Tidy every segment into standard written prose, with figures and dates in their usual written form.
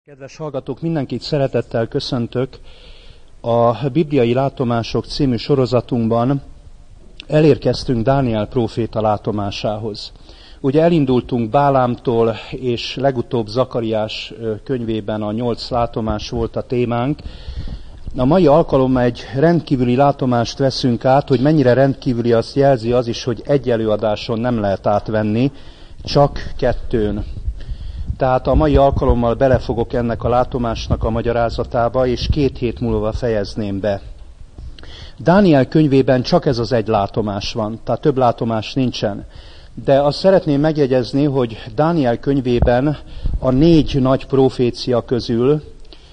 Kedves hallgatók, mindenkit szeretettel köszöntök. A Bibliai Látomások című sorozatunkban elérkeztünk Dániel próféta látomásához. Ugye elindultunk Bálámtól, és legutóbb Zakariás könyvében a 8 látomás volt a témánk. A mai alkalommal egy rendkívüli látomást veszünk át, hogy mennyire rendkívüli, azt jelzi az is, hogy egy előadáson nem lehet átvenni, csak 2-n. Tehát a mai alkalommal belefogok ennek a látomásnak a magyarázatába, és 2 hét múlva fejezném be. Dániel könyvében csak ez az egy látomás van, tehát több látomás nincsen. De azt szeretném megjegyezni, hogy Dániel könyvében a 4 nagy profécia közül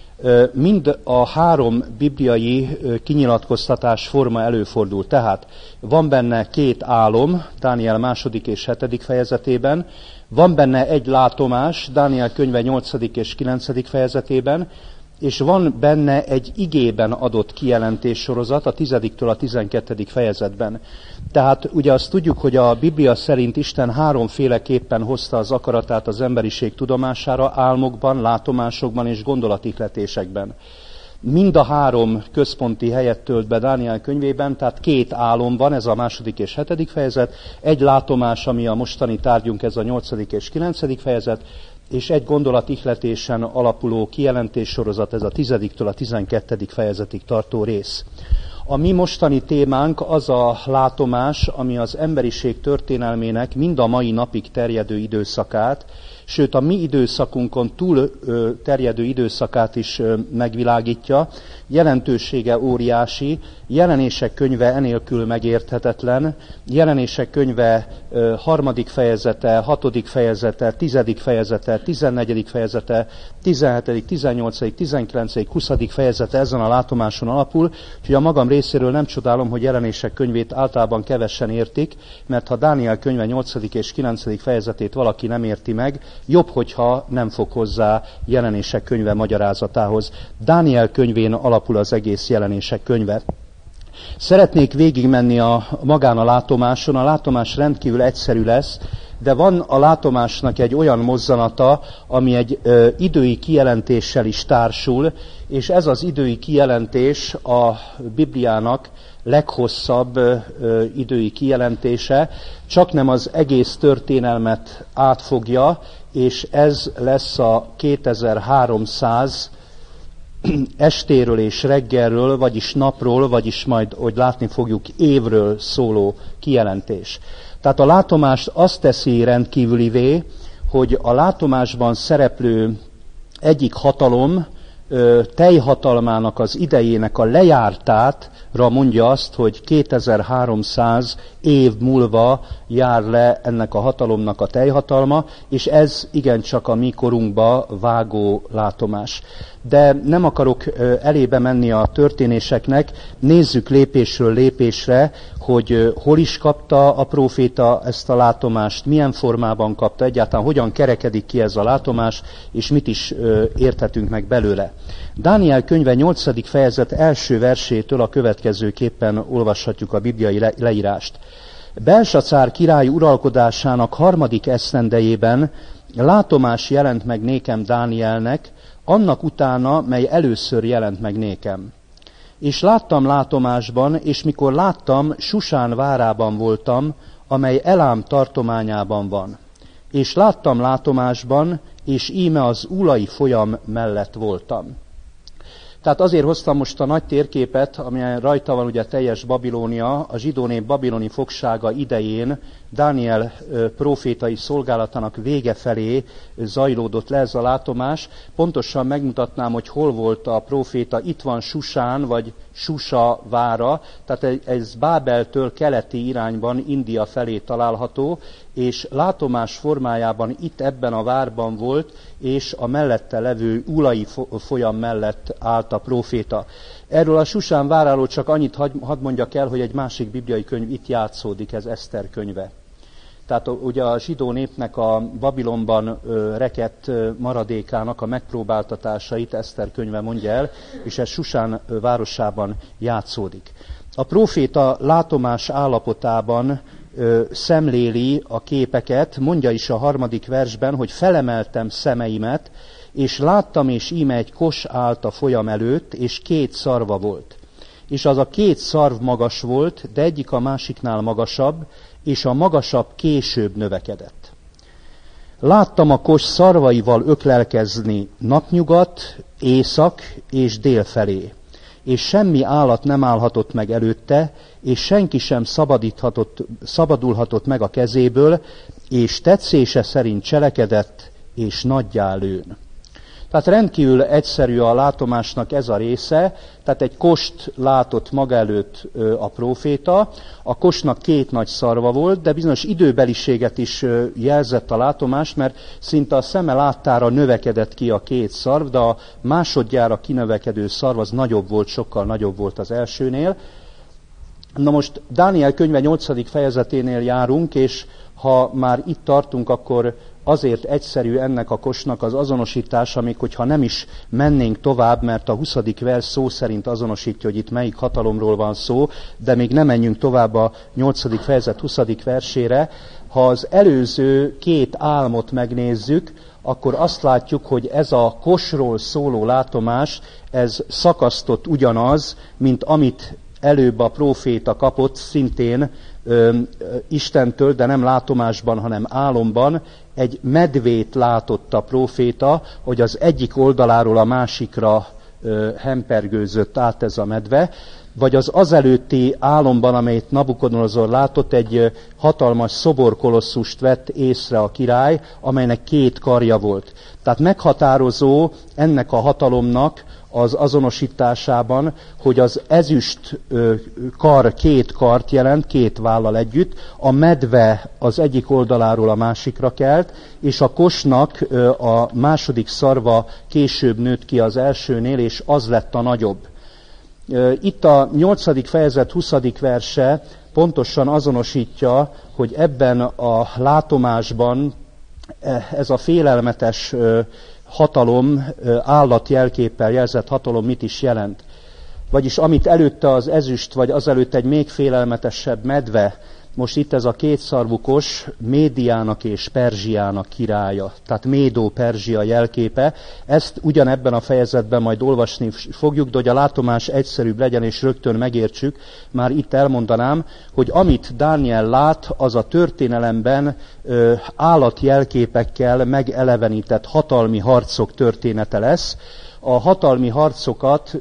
mind a 3 bibliai kinyilatkoztatás forma előfordul. Tehát van benne 2 álom, Dániel 2. és 7. fejezetében, van benne egy látomás, Dániel könyve 8. és 9. fejezetében, és van benne egy igében adott kijelentés sorozat a 10-től a 12. fejezetben. Tehát ugye azt tudjuk, hogy a Biblia szerint Isten 3 féleképpen hozta az akaratát az emberiség tudomására, álmokban, látomásokban és gondolatihletésekben. Mind a 3 központi helyet tölt be Dániel könyvében, tehát 2 álom van, ez a 2. és 7. fejezet, egy látomás, ami a mostani tárgyunk, ez a 8. és 9. fejezet, és egy gondolatihletésen alapuló kijelentés sorozat, ez a 10-től a 12. fejezetig tartó rész. A mi mostani témánk az a látomás, ami az emberiség történelmének mind a mai napig terjedő időszakát, sőt a mi időszakunkon túl terjedő időszakát is megvilágítja. Jelentősége óriási, Jelenések könyve enélkül megérthetetlen, Jelenések könyve 3. fejezete, 6. fejezete, 10. fejezete, 14. fejezete, 17., 18., 19., 20. fejezete ezen a látomáson alapul, úgyhogy a magam részéről nem csodálom, hogy Jelenések könyvét általában kevesen értik, mert ha Dániel könyve 8. és 9. fejezetét valaki nem érti meg, jobb, hogyha nem fog hozzá Jelenések könyve magyarázatához. Dániel könyvén alapul az egész Jelenések könyve. Szeretnék végigmenni magán a látomáson. A látomás rendkívül egyszerű lesz, de van a látomásnak egy olyan mozzanata, ami egy idői kijelentéssel is társul, és ez az idői kijelentés a Bibliának leghosszabb idői kijelentése, csaknem az egész történelmet átfogja, és ez lesz a 2300 estéről és reggelről, vagyis napról, vagyis majd, hogy látni fogjuk, évről szóló kijelentés. Tehát a látomást azt teszi rendkívülivé, hogy a látomásban szereplő egyik hatalom teljhatalmának az idejének a lejártátra mondja azt, hogy 2300 év múlva jár le ennek a hatalomnak a teljhatalma, és ez igencsak a mi korunkba vágó látomás. De nem akarok elébe menni a történéseknek, nézzük lépésről lépésre, hogy hol is kapta a próféta ezt a látomást, milyen formában kapta, egyáltalán hogyan kerekedik ki ez a látomás, és mit is érthetünk meg belőle. Dániel könyve 8. fejezet első versétől a következőképpen olvashatjuk a bibliai leírást. Belsacar király uralkodásának 3. esztendejében látomás jelent meg nékem Dánielnek, annak utána, mely először jelent meg nékem. És láttam látomásban, és mikor láttam, Susán várában voltam, amely Elám tartományában van. És láttam látomásban, és íme az Ulai folyam mellett voltam. Tehát azért hoztam most a nagy térképet, amelyen rajta van ugye teljes Babilónia, a zsidó nép babiloni fogsága idején, Dániel prófétai szolgálatának vége felé zajlódott le ez a látomás. Pontosan megmutatnám, hogy hol volt a próféta. Itt van Susán, vagy Susa vára, tehát ez Bábeltől keleti irányban India felé található, és látomás formájában itt ebben a várban volt, és a mellette levő Ulai folyam mellett állt a próféta. Erről a Susán váráról csak annyit hadd mondjak el, hogy egy másik bibliai könyv itt játszódik, ez Eszter könyve. Tehát ugye a zsidó népnek a Babilonban rekedt maradékának a megpróbáltatásait Eszter könyve mondja el, és ez Susán városában játszódik. A próféta látomás állapotában szemléli a képeket, mondja is a 3. versben, hogy felemeltem szemeimet, és láttam, és íme egy kos állt a folyam előtt, és 2 szarva volt. És az a 2 szarv magas volt, de egyik a másiknál magasabb, és a magasabb később növekedett. Láttam a kos szarvaival öklelkezni napnyugat, észak és dél felé, és semmi állat nem állhatott meg előtte, és senki sem szabadulhatott meg a kezéből, és tetszése szerint cselekedett, és nagyjá lőn. Tehát rendkívül egyszerű a látomásnak ez a része, tehát egy kost látott maga előtt a próféta, a kosnak 2 nagy szarva volt, de bizonyos időbeliséget is jelzett a látomás, mert szinte a szeme láttára növekedett ki a 2 szarv, de a másodjára kinövekedő szarv az nagyobb volt, sokkal nagyobb volt az elsőnél. Na most Dániel könyve 8. fejezeténél járunk, és ha már itt tartunk, akkor azért egyszerű ennek a kosnak az azonosítása, még hogyha nem is mennénk tovább, mert a 20. vers szó szerint azonosítja, hogy itt melyik hatalomról van szó, de még nem menjünk tovább a 8. fejezet 20. versére. Ha az előző 2 álmot megnézzük, akkor azt látjuk, hogy ez a kosról szóló látomás, ez szakasztott ugyanaz, mint amit előbb a próféta kapott, szintén Istentől, de nem látomásban, hanem álomban. Egy medvét látott a próféta, hogy az egyik oldaláról a másikra hempergőzött át ez a medve, vagy az azelőtti álomban, amelyet Nabukodonozor látott, egy hatalmas szoborkolosszust vett észre a király, amelynek 2 karja volt. Tehát meghatározó ennek a hatalomnak az azonosításában, hogy az ezüst kar 2 kart jelent, 2 vállal együtt, a medve az egyik oldaláról a másikra kelt, és a kosnak a második szarva később nőtt ki az elsőnél, és az lett a nagyobb. Itt a 8. fejezet 20. verse pontosan azonosítja, hogy ebben a látomásban ez a félelmetes hatalom, állatjelképpel jelzett hatalom mit is jelent. Vagyis amit előtte az ezüst, vagy azelőtt egy még félelmetesebb medve, most itt ez a 2 szarvú kos Médiának és Perzsiának királya, tehát Médó-Perzsia jelképe. Ezt ugyanebben a fejezetben majd olvasni fogjuk, de hogy a látomás egyszerűbb legyen és rögtön megértsük, már itt elmondanám, hogy amit Dániel lát, az a történelemben állatjelképekkel megelevenített hatalmi harcok története lesz. A hatalmi harcokat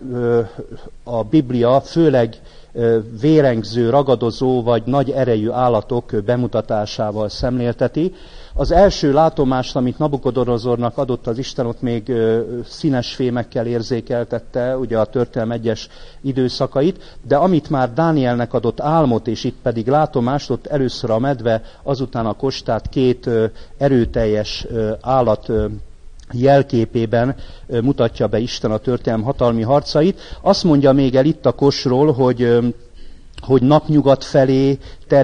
a Biblia főleg vérengző, ragadozó vagy nagy erejű állatok bemutatásával szemlélteti. Az első látomást, amit Nabukodonozornak adott az Isten, ott még színes fémekkel érzékeltette ugye a történelem egyes időszakait, de amit már Dánielnek adott álmot, és itt pedig látomást, ott először a medve, azután a kos, tehát 2 erőteljes állat jelképében mutatja be Isten a történelem hatalmi harcait. Azt mondja még el itt a kosról, hogy napnyugat felé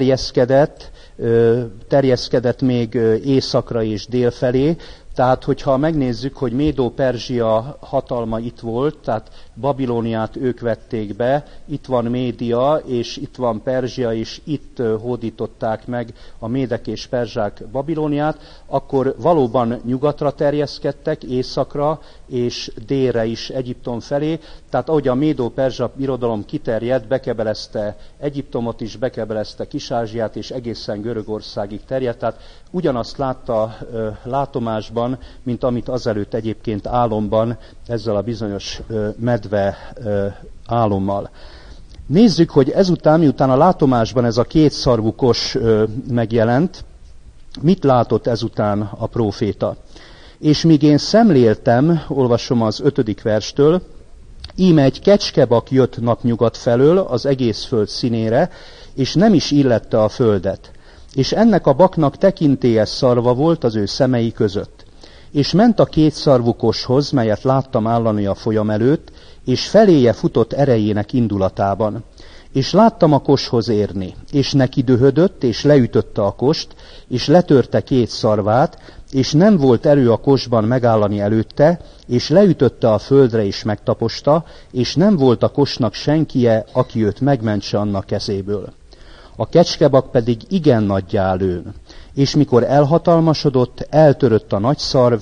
terjeszkedett még északra és dél felé. Tehát, hogyha megnézzük, hogy Médó-Perzsia hatalma itt volt, tehát Babilóniát ők vették be, itt van Média, és itt van Perzsia, és itt hódították meg a médek és perzsák Babilóniát, akkor valóban nyugatra terjeszkedtek, északra és délre is Egyiptom felé. Tehát ahogy a Médó-Perzsa birodalom kiterjedt, bekebelezte Egyiptomot is, bekebelezte Kis-Ázsiát, és egészen Görögországig terjedt. Tehát ugyanazt látta látomásban, mint amit azelőtt egyébként álomban, ezzel a bizonyos medve álommal. Nézzük, hogy ezután, miután a látomásban ez a 2 szarvú kos megjelent, mit látott ezután a próféta? És míg én szemléltem, olvasom az 5. verstől, íme egy kecskebak jött napnyugat felől az egész föld színére, és nem is illette a földet. És ennek a baknak tekintélyes szarva volt az ő szemei között. És ment a 2 szarvú koshoz, melyet láttam állani a folyam előtt, és feléje futott erejének indulatában. És láttam a koshoz érni, és neki dühödött, és leütötte a kost, és letörte 2 szarvát, és nem volt erő a kosban megállani előtte, és leütötte a földre, és megtaposta, és nem volt a kosnak senkie, aki őt megmentse annak kezéből. A kecskebak pedig igen nagyjá lőn, és mikor elhatalmasodott, eltörött a nagy szarv,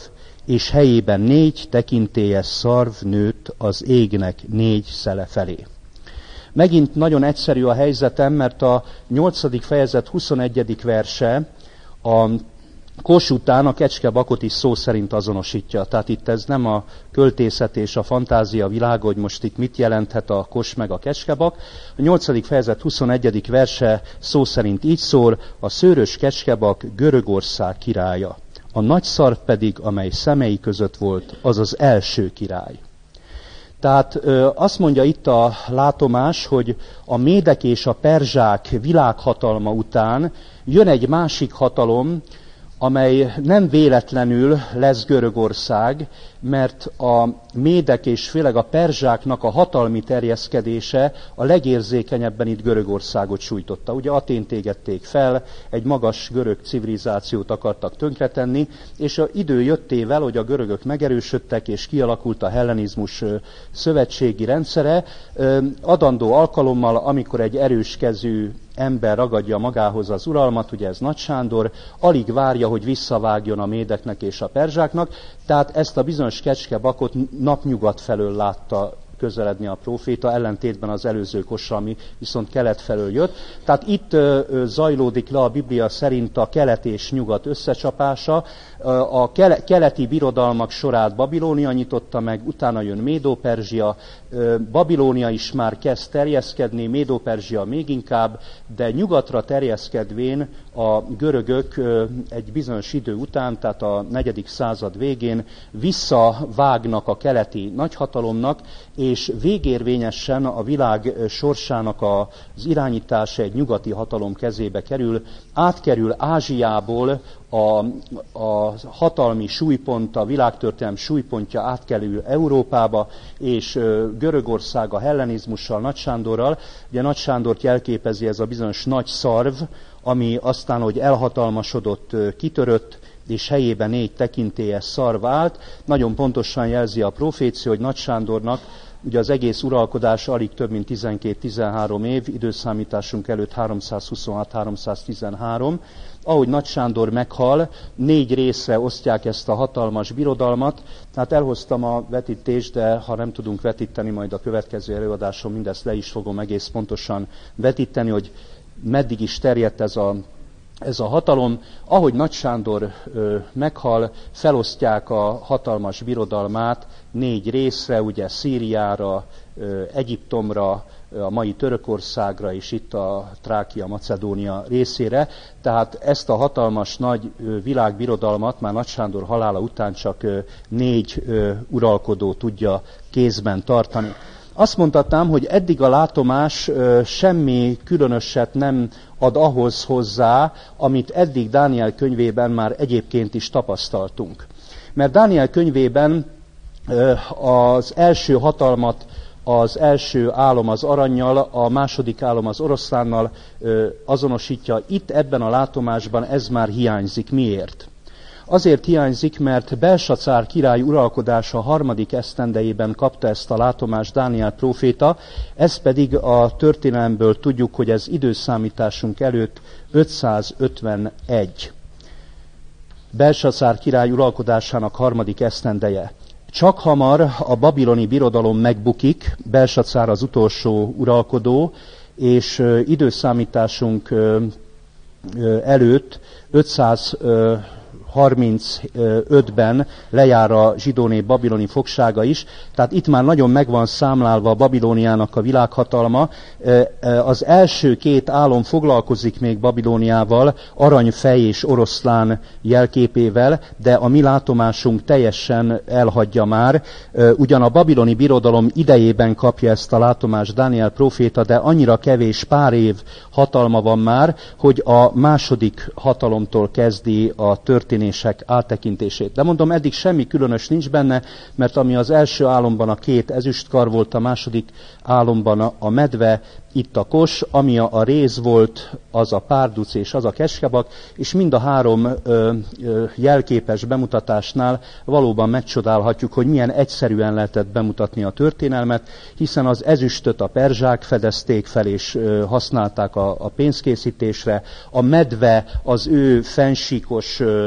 és helyében 4 tekintélyes szarv nőtt az égnek 4 szele felé. Megint nagyon egyszerű a helyzetem, mert a 8. fejezet 21. verse a kos után a kecskebakot is szó szerint azonosítja. Tehát itt ez nem a költészet és a fantázia világa, hogy most itt mit jelenthet a kos meg a kecskebak. A 8. fejezet 21. verse szó szerint így szól: a szőrös kecskebak Görögország királya, a nagy szarv pedig, amely szemei között volt, az az első király. Tehát azt mondja itt a látomás, hogy a médek és a perzsák világhatalma után jön egy másik hatalom, amely nem véletlenül lesz Görögország, mert a médek és főleg a perzsáknak a hatalmi terjeszkedése a legérzékenyebben itt Görögországot sújtotta. Ugye Atént égették fel, egy magas görög civilizációt akartak tönkretenni, és az idő jöttével, hogy a görögök megerősödtek, és kialakult a hellenizmus szövetségi rendszere, adandó alkalommal, amikor egy erőskezű ember ragadja magához az uralmat, ugye ez Nagy Sándor, alig várja, hogy visszavágjon a médeknek és a perzsáknak, tehát ezt a bizonyos kecskebakot napnyugat felől látta közeledni a próféta, ellentétben az előző kossal, ami viszont kelet felől jött. Tehát itt zajlódik le a Biblia szerint a kelet és nyugat összecsapása. A keleti birodalmak sorát Babilónia nyitotta meg, utána jön Médó-Perzsia, Babilónia is már kezd terjeszkedni, Médó-Perzsia még inkább, de nyugatra terjeszkedvén a görögök egy bizonyos idő után, tehát a 4. század végén visszavágnak a keleti nagyhatalomnak, és végérvényesen a világ sorsának az irányítása egy nyugati hatalom kezébe kerül, átkerül Ázsiából a hatalmi súlypont, a világtörténelem súlypontja átkerül Európába, és Görögország a hellenizmussal, Nagy Sándorral. Ugye Nagy Sándort jelképezi ez a bizonyos nagy szarv, ami aztán, hogy elhatalmasodott, kitörött, és helyében 4 tekintélyes szarv állt. Nagyon pontosan jelzi a profécia, hogy Nagy Sándornak ugye az egész uralkodás alig több mint 12-13 év, időszámításunk előtt 326-313. Ahogy Nagy Sándor meghal, 4 részre osztják ezt a hatalmas birodalmat. Tehát elhoztam a vetítést, de ha nem tudunk vetíteni, majd a következő előadáson mindezt le is fogom egész pontosan vetíteni, hogy meddig is terjedt ez a hatalom. Ahogy Nagy Sándor meghal, felosztják a hatalmas birodalmát 4 részre, ugye Szíriára, Egyiptomra, a mai Törökországra és itt a Trákia, Macedónia részére. Tehát ezt a hatalmas nagy világbirodalmat már Nagy Sándor halála után csak 4 uralkodó tudja kézben tartani. Azt mondhatnám, hogy eddig a látomás semmi különöset nem ad ahhoz hozzá, amit eddig Dániel könyvében már egyébként is tapasztaltunk. Mert Dániel könyvében az első hatalmat, az első álom az arannyal, a második álom az oroszlánnal azonosítja. Itt ebben a látomásban ez már hiányzik. Miért? Azért hiányzik, mert Belsacár király uralkodása 3. esztendejében kapta ezt a látomást Dániel próféta, ez pedig a történelemből tudjuk, hogy ez időszámításunk előtt 551. Belsacár király uralkodásának 3. esztendeje. Csak hamar a babiloni birodalom megbukik, Belsacár az utolsó uralkodó, és időszámításunk előtt 535-ben lejár a zsidó nép babiloni fogsága is, tehát itt már nagyon meg van számlálva a Babilóniának a világhatalma. Az első 2 álom foglalkozik még Babilóniával, aranyfej és oroszlán jelképével, de a mi látomásunk teljesen elhagyja már. Ugyan a babiloni birodalom idejében kapja ezt a látomást Dániel próféta, de annyira kevés, pár év hatalma van már, hogy a második hatalomtól kezdi a történések áttekintését. De mondom, eddig semmi különös nincs benne, mert ami az első álomban a 2 ezüstkar volt, a második álomban a medve, itt a kos, ami a réz volt, az a párduc és az a kecskebak, és mind a 3 jelképes bemutatásnál valóban megcsodálhatjuk, hogy milyen egyszerűen lehetett bemutatni a történelmet, hiszen az ezüstöt a perzsák fedezték fel és használták a pénzkészítésre, a medve az ő fensíkos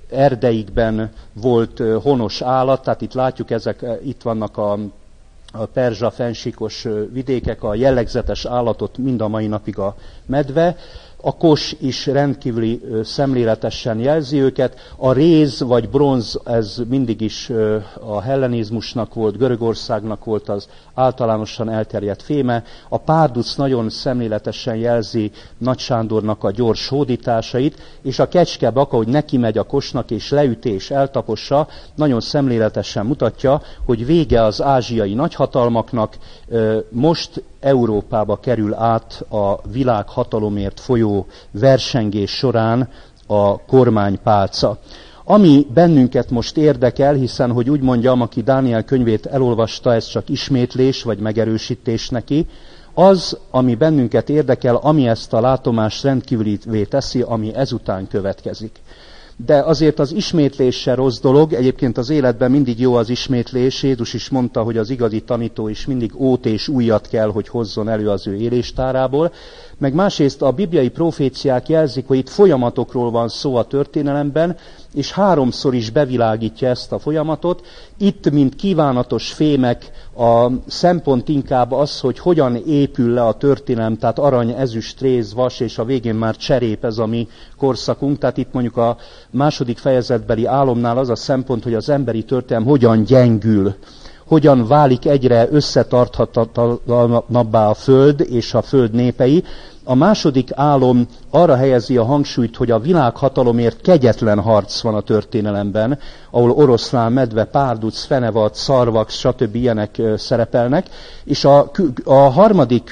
erdeikben volt honos állat, tehát itt látjuk, itt vannak a perzsa fennsíkos vidékek, a jellegzetes állatot mind a mai napig a medve. A kos is rendkívüli szemléletesen jelzi őket. A réz vagy bronz, ez mindig is a hellenizmusnak volt, Görögországnak volt az általánosan elterjedt féme. A párduc nagyon szemléletesen jelzi Nagy Sándornak a gyors hódításait, és a kecskebak, ahogy neki megy a kosnak és leüti és eltapossa, nagyon szemléletesen mutatja, hogy vége az ázsiai nagyhatalmaknak, most Európába kerül át a világhatalomért folyó versengés során a kormánypálca. Ami bennünket most érdekel, hiszen, hogy úgy mondjam, aki Dániel könyvét elolvasta, ez csak ismétlés vagy megerősítés neki, az, ami bennünket érdekel, ami ezt a látomást rendkívülivé teszi, ami ezután következik. De azért az ismétlés se rossz dolog, egyébként az életben mindig jó az ismétlés. Jézus is mondta, hogy az igazi tanító is mindig ót és újat kell, hogy hozzon elő az ő éléstárából. Meg másrészt a bibliai proféciák jelzik, hogy itt folyamatokról van szó a történelemben, és háromszor is bevilágítja ezt a folyamatot. Itt, mint kívánatos fémek, a szempont inkább az, hogy hogyan épül le a történelem, tehát arany, ezüst, réz, vas, és a végén már cserép, ez a mi korszakunk. Tehát itt mondjuk a második fejezetbeli álomnál az a szempont, hogy az emberi történelem hogyan gyengül, hogyan válik egyre összetarthatatlanabbá a föld és a föld népei. A második álom arra helyezi a hangsúlyt, hogy a világhatalomért kegyetlen harc van a történelemben, ahol oroszlán, medve, párduc, fenevad, szarvak, stb. Ilyenek szerepelnek. És a harmadik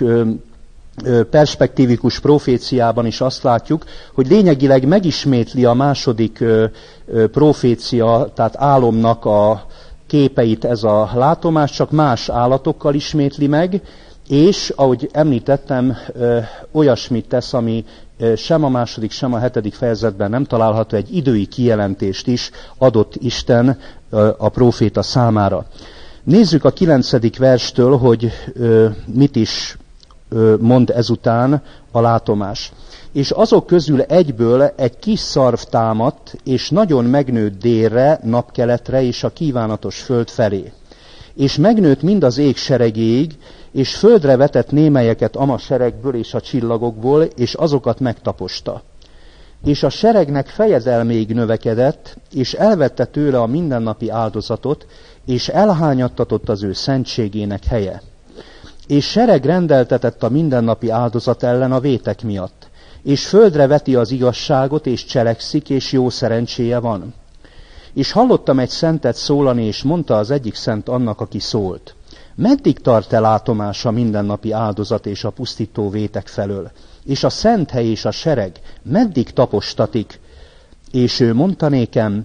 perspektívikus proféciában is azt látjuk, hogy lényegileg megismétli a második profécia, tehát álomnak a képeit ez a látomás, csak más állatokkal ismétli meg, és, ahogy említettem, olyasmit tesz, ami sem a második, sem a 7. fejezetben nem található, egy idői kijelentést is adott Isten a próféta számára. Nézzük a 9. verstől, hogy mit is mond ezután a látomás. És azok közül egyből egy kis szarv támadt, és nagyon megnőtt délre, napkeletre és a kívánatos föld felé. És megnőtt mind az ég seregéig, és földre vetett némelyeket ama seregből és a csillagokból, és azokat megtaposta. És a seregnek fejedelméig növekedett, és elvette tőle a mindennapi áldozatot, és elhányattatott az ő szentségének helye. És sereg rendeltetett a mindennapi áldozat ellen a vétek miatt, és földre veti az igazságot, és cselekszik, és jó szerencséje van. És hallottam egy szentet szólani, és mondta az egyik szent annak, aki szólt: meddig tart-e látomás a mindennapi áldozat és a pusztító vétek felől? És a szent hely és a sereg meddig tapostatik? És ő mondta nékem: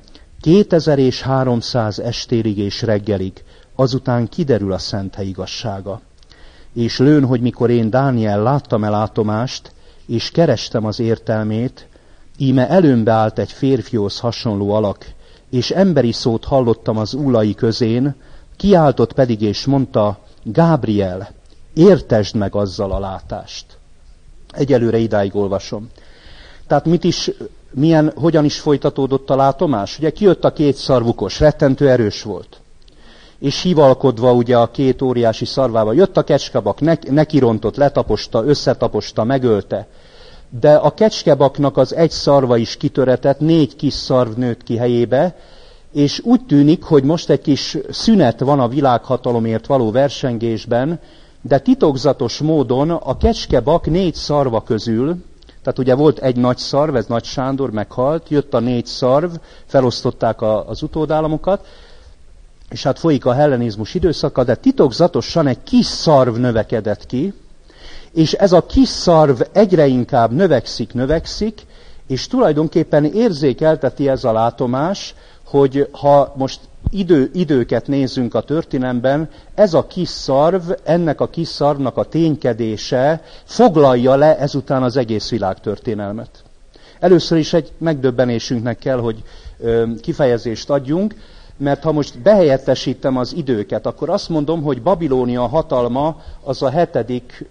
2300 estérig és reggelig, azután kiderül a szent hely igazsága. És lőn, hogy mikor én, Dániel, láttam el látomást, és kerestem az értelmét, íme előmbe állt egy férfihoz hasonló alak, és emberi szót hallottam az ujjai közén, kiáltott pedig és mondta: Gábriel, értesd meg azzal a látást. Egyelőre idáig olvasom. Tehát hogyan is folytatódott a látomás? Ugye kijött a két szarvukos, rettentő erős volt. És hivalkodva ugye a két óriási szarvával jött a kecskebak, nekirontott, letaposta, összetaposta, megölte. De a kecskebaknak az egy szarva is kitöretett, 4 kis szarv nőtt ki helyébe, és úgy tűnik, hogy most egy kis szünet van a világhatalomért való versengésben, de titokzatos módon a kecskebak 4 szarva közül, tehát ugye volt egy nagy szarv, ez Nagy Sándor, meghalt, jött a 4 szarv, felosztották az utódállamokat, és hát folyik a hellenizmus időszaka, de titokzatosan egy kis szarv növekedett ki, és ez a kis szarv egyre inkább növekszik, és tulajdonképpen érzékelteti ez a látomás, hogy ha most időket nézzünk a történelemben, ez a kis szarv, ennek a kis szarvnak a ténykedése foglalja le ezután az egész világtörténelmet. Először is egy megdöbbenésünknek kell, hogy kifejezést adjunk, mert ha most behelyettesítem az időket, akkor azt mondom, hogy Babilónia hatalma az a 7.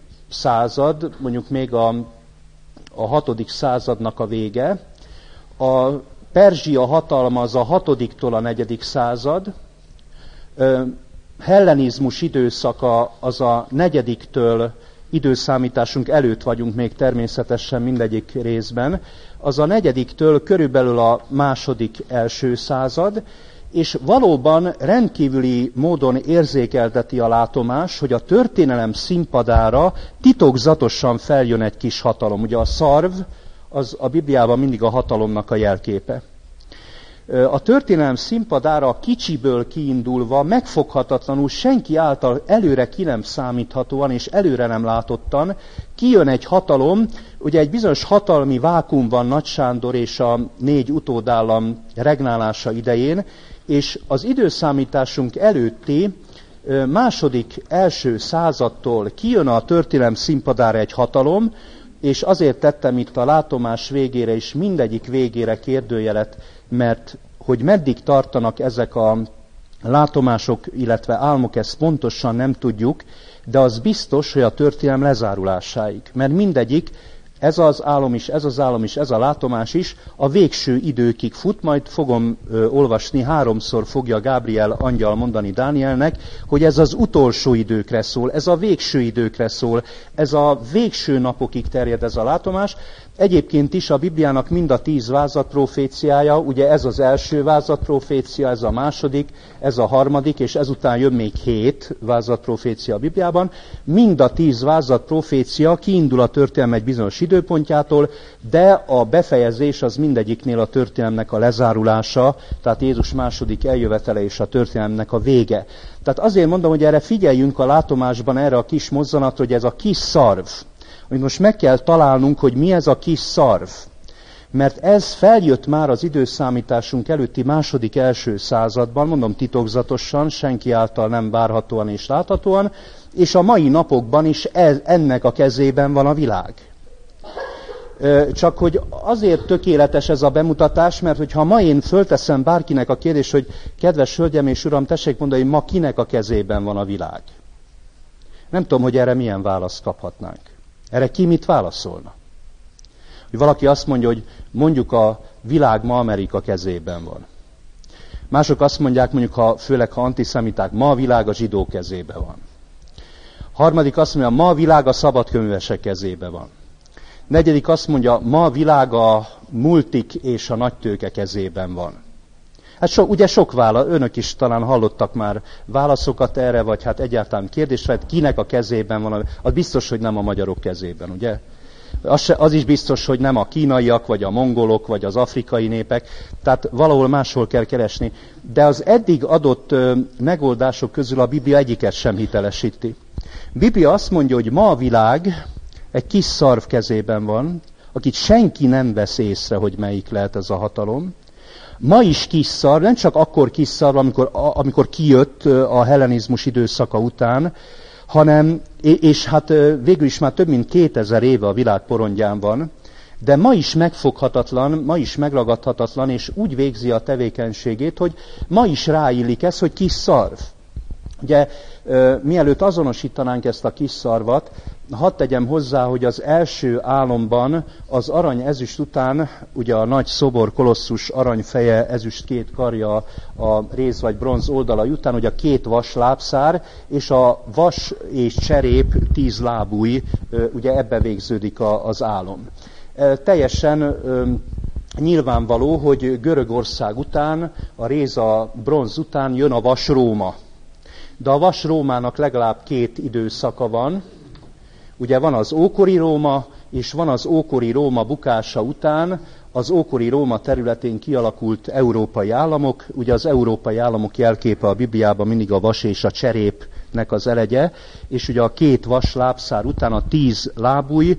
század, mondjuk még a 6. századnak a vége. A Perzsia hatalma az a 6-tól a 4. század, hellenizmus időszaka az a 4-től időszámításunk előtt vagyunk még természetesen mindegyik részben, az a 4-től körülbelül a 2. század, és valóban rendkívüli módon érzékelteti a látomás, hogy a történelem színpadára titokzatosan feljön egy kis hatalom. Ugye a szarv, az a Bibliában mindig a hatalomnak a jelképe. A történelem színpadára kicsiből kiindulva, megfoghatatlanul, senki által előre ki nem számíthatóan és előre nem látottan kijön egy hatalom, ugye egy bizonyos hatalmi vákuum van Nagy Sándor és a 4 utódállam regnálása idején, és az időszámításunk előtti 2. századtól kijön a történelem színpadára egy hatalom, és azért tettem itt a látomás végére is mindegyik végére kérdőjelet, mert hogy meddig tartanak ezek a látomások, illetve álmok, ezt pontosan nem tudjuk, de az biztos, hogy a történelem lezárulásáig. Mert mindegyik, ez az álom is, ez az álom is, ez a látomás is a végső időkig fut, majd fogom olvasni, 3-szor fogja Gábriel angyal mondani Dánielnek, hogy ez az utolsó időkre szól, ez a végső időkre szól, ez a végső napokig terjed ez a látomás. Egyébként is a Bibliának mind a 10 vázatproféciája, ugye ez az első vázatprofécia, ez a második, ez a harmadik, és ezután jön még 7 vázatprofécia a Bibliában. Mind a 10 vázatprofécia kiindul a történelem egy bizonyos időpontjától, de a befejezés az mindegyiknél a történelemnek a lezárulása, tehát Jézus második eljövetele és a történelemnek a vége. Tehát azért mondom, hogy erre figyeljünk a látomásban, erre a kis mozzanatra, hogy ez a kis szarv, hogy most meg kell találnunk, hogy mi ez a kis szarv. Mert ez feljött már az időszámításunk előtti 2. században, mondom titokzatosan, senki által nem várhatóan és láthatóan, és a mai napokban is ennek a kezében van a világ. Csak hogy azért tökéletes ez a bemutatás, mert hogyha ma én fölteszem bárkinek a kérdést, hogy kedves hölgyem és uram, tessék mondani, hogy ma kinek a kezében van a világ. Nem tudom, hogy erre milyen választ kaphatnánk. Erre ki mit válaszolna? Hogy valaki azt mondja, hogy mondjuk a világ ma Amerika kezében van. Mások azt mondják, mondjuk főleg ha antiszemiták, ma a világ a zsidó kezében van. Harmadik azt mondja, ma a világ a szabadkönyvesek kezében van. Negyedik azt mondja, ma a világ a multik és a nagytőke kezében van. Hát ugye sok válasz, önök is talán hallottak már válaszokat erre, vagy hát egyáltalán kérdésre, hát kinek a kezében van, az biztos, hogy nem a magyarok kezében, ugye? Az is biztos, hogy nem a kínaiak, vagy a mongolok, vagy az afrikai népek, tehát valahol máshol kell keresni. De az eddig adott megoldások közül a Biblia egyiket sem hitelesíti. A Biblia azt mondja, hogy ma a világ egy kis szarv kezében van, akit senki nem vesz észre, hogy melyik lehet ez a hatalom. Ma is kis szarv, nem csak akkor kis szarv, amikor kijött a hellenizmus időszaka után, hanem, és hát végül is már több mint 2000 éve a világ porondján van, de ma is megfoghatatlan, ma is megragadhatatlan, és úgy végzi a tevékenységét, hogy ma is ráillik ez, hogy kis szarv. Ugye, mielőtt azonosítanánk ezt a kis szarvat, hadd tegyem hozzá, hogy az első álomban az arany ezüst után, ugye a nagy szobor kolosszus aranyfeje, ezüst 2 karja a réz vagy bronz oldalai után, ugye a 2 vas lábszár, és a vas és cserép 10 lábúj, ugye ebbe végződik az álom. Teljesen nyilvánvaló, hogy Görögország után, a réz a bronz után jön a vas Róma. De a vas Rómának legalább 2 időszaka van. Ugye van az ókori Róma, és van az ókori Róma bukása után az ókori Róma területén kialakult európai államok. Ugye az európai államok jelképe a Bibliában mindig a vas és a cserépnek az elegye, és ugye a 2 vas lábszár után a 10 lábúj,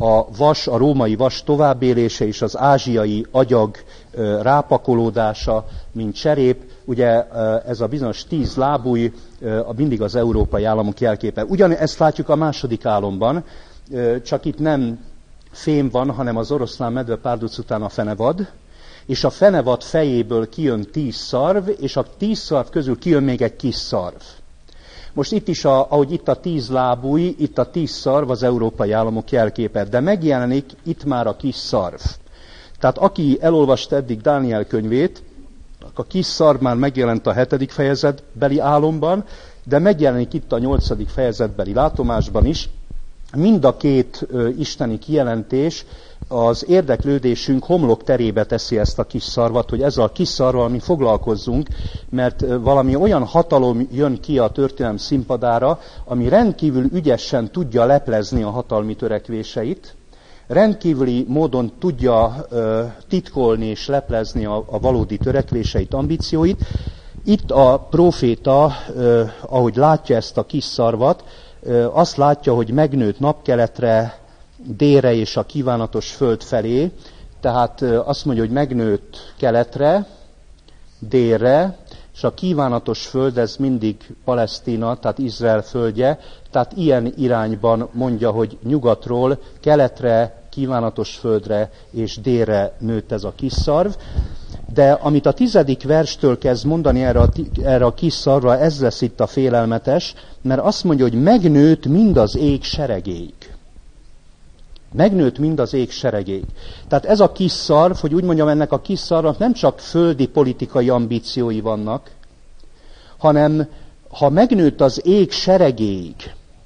a római vas továbbélése és az ázsiai agyag rápakolódása, mint cserép, ugye ez a bizonyos 10 lábúj mindig az európai államok jelképe. Ugyanezt látjuk a második álomban, csak itt nem fém van, hanem az oroszlán medvepárduc után a fenevad, és a fenevad fejéből kijön 10 szarv, és a 10 szarv közül kijön még egy kis szarv. Most itt is, ahogy itt a 10 lábúj, itt a 10 szarv az európai államok jelképe, de megjelenik itt már a kis szarv. Tehát aki elolvasta eddig Dániel könyvét, a kis szarv már megjelent a 7. fejezetbeli álomban, de megjelenik itt a 8. fejezetbeli látomásban is. Mind a két isteni kijelentés az érdeklődésünk homlok terébe teszi ezt a kis szarvat, hogy ezzel a kis szarval mi foglalkozzunk, mert valami olyan hatalom jön ki a történelem színpadára, ami rendkívül ügyesen tudja leplezni a hatalmi törekvéseit, rendkívüli módon tudja titkolni és leplezni a valódi törekvéseit, ambícióit. Itt a próféta, ahogy látja ezt a kis szarvat, azt látja, hogy megnőtt napkeletre, délre és a kívánatos föld felé, tehát azt mondja, hogy megnőtt keletre, délre, és a kívánatos föld, ez mindig Palesztina, tehát Izrael földje, tehát ilyen irányban mondja, hogy nyugatról keletre, kívánatos földre és délre nőtt ez a kis szarv. De amit a 10. verstől kezd mondani erre a kis szarvra, ez lesz itt a félelmetes, mert azt mondja, hogy megnőtt mind az ég seregéig. Megnőtt mind az ég seregéig. Tehát ez a kis szarv, hogy úgy mondjam, ennek a kis szarvnak nem csak földi politikai ambíciói vannak, hanem ha megnőtt az ég seregéig,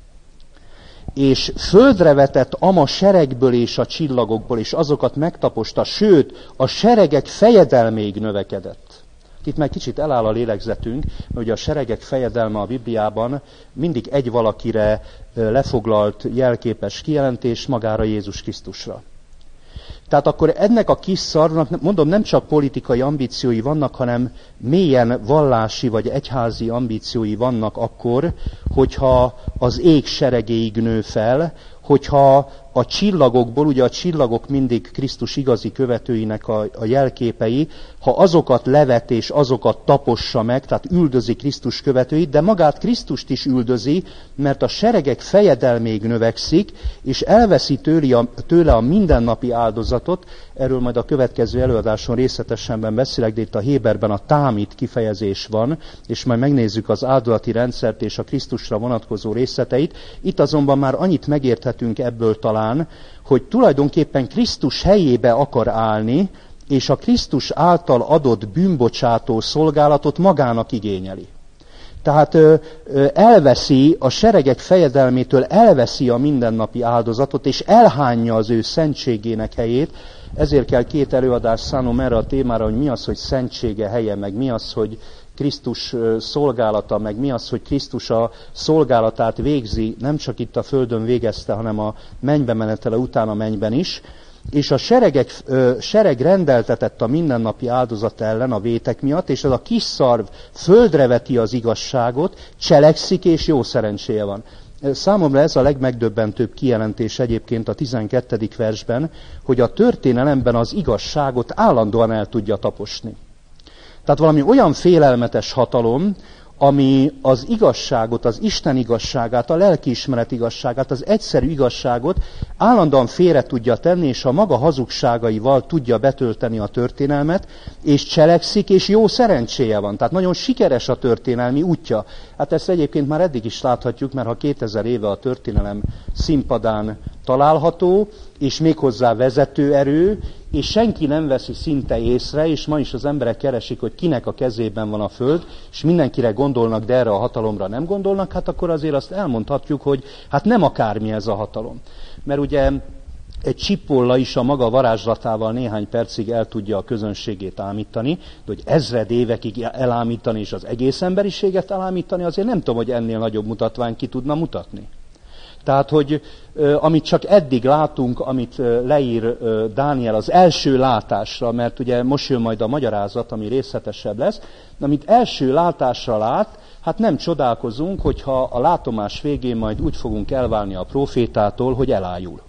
és földre vetett ama seregből és a csillagokból, és azokat megtaposta, sőt, a seregek fejedelméig növekedett. Itt már kicsit eláll a lélegzetünk, mert ugye a seregek fejedelme a Bibliában mindig egy valakire lefoglalt jelképes kijelentés, magára Jézus Krisztusra. Tehát akkor ennek a kis szarvnak, mondom, nem csak politikai ambíciói vannak, hanem mélyen vallási vagy egyházi ambíciói vannak akkor, hogyha az ég seregéig nő fel, hogyha a csillagokból, ugye a csillagok mindig Krisztus igazi követőinek a jelképei, ha azokat levet és azokat tapossa meg, tehát üldözi Krisztus követőit, de magát Krisztust is üldözi, mert a seregek fejedelméig növekszik, és elveszi tőle a mindennapi áldozatot. Erről majd a következő előadáson részletesebben beszélek, de itt a Héberben a támít kifejezés van, és majd megnézzük az áldozati rendszert és a Krisztusra vonatkozó részleteit. Itt azonban már annyit megérthetünk ebből talán, hogy tulajdonképpen Krisztus helyébe akar állni, és a Krisztus által adott bűnbocsátó szolgálatot magának igényeli. Tehát elveszi a seregek fejedelmétől, elveszi a mindennapi áldozatot, és elhányja az ő szentségének helyét. Ezért kell 2 előadást szánnom erre a témára, hogy mi az, hogy szentsége helye, meg mi az, hogy Krisztus szolgálata, meg mi az, hogy Krisztus a szolgálatát végzi, nem csak itt a földön végezte, hanem a mennybe menetele után a mennyben is, és a sereg rendeltetett a mindennapi áldozat ellen a vétek miatt, és ez a kis szarv földre veti az igazságot, cselekszik, és jó szerencséje van. Számomra ez a legmegdöbbentőbb kijelentés egyébként a 12. versben, hogy a történelemben az igazságot állandóan el tudja taposni. Tehát valami olyan félelmetes hatalom, ami az igazságot, az Isten igazságát, a lelkiismeret igazságát, az egyszerű igazságot állandóan félre tudja tenni, és a maga hazugságaival tudja betölteni a történelmet, és cselekszik, és jó szerencséje van. Tehát nagyon sikeres a történelmi útja. Hát ezt egyébként már eddig is láthatjuk, mert ha 2000 éve a történelem színpadán található, és méghozzá vezetőerő, és senki nem veszi szinte észre, és ma is az emberek keresik, hogy kinek a kezében van a föld, és mindenkire gondolnak, de erre a hatalomra nem gondolnak, hát akkor azért azt elmondhatjuk, hogy hát nem akármi ez a hatalom. Mert ugye egy csipolla is a maga varázslatával néhány percig el tudja a közönségét ámítani, de hogy ezred évekig elámítani és az egész emberiséget elámítani, azért nem tudom, hogy ennél nagyobb mutatvány ki tudna mutatni. Tehát, hogy amit csak eddig látunk, amit leír Dániel az első látásra, mert ugye most jön majd a magyarázat, ami részletesebb lesz, de amit első látásra lát, hát nem csodálkozunk, hogyha a látomás végén majd úgy fogunk elválni a profétától, hogy elájul.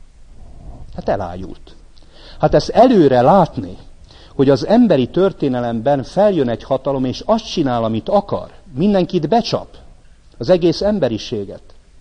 Hát elájult. Hát ezt előre látni, hogy az emberi történelemben feljön egy hatalom, és azt csinál, amit akar, mindenkit becsap, az egész emberiséget.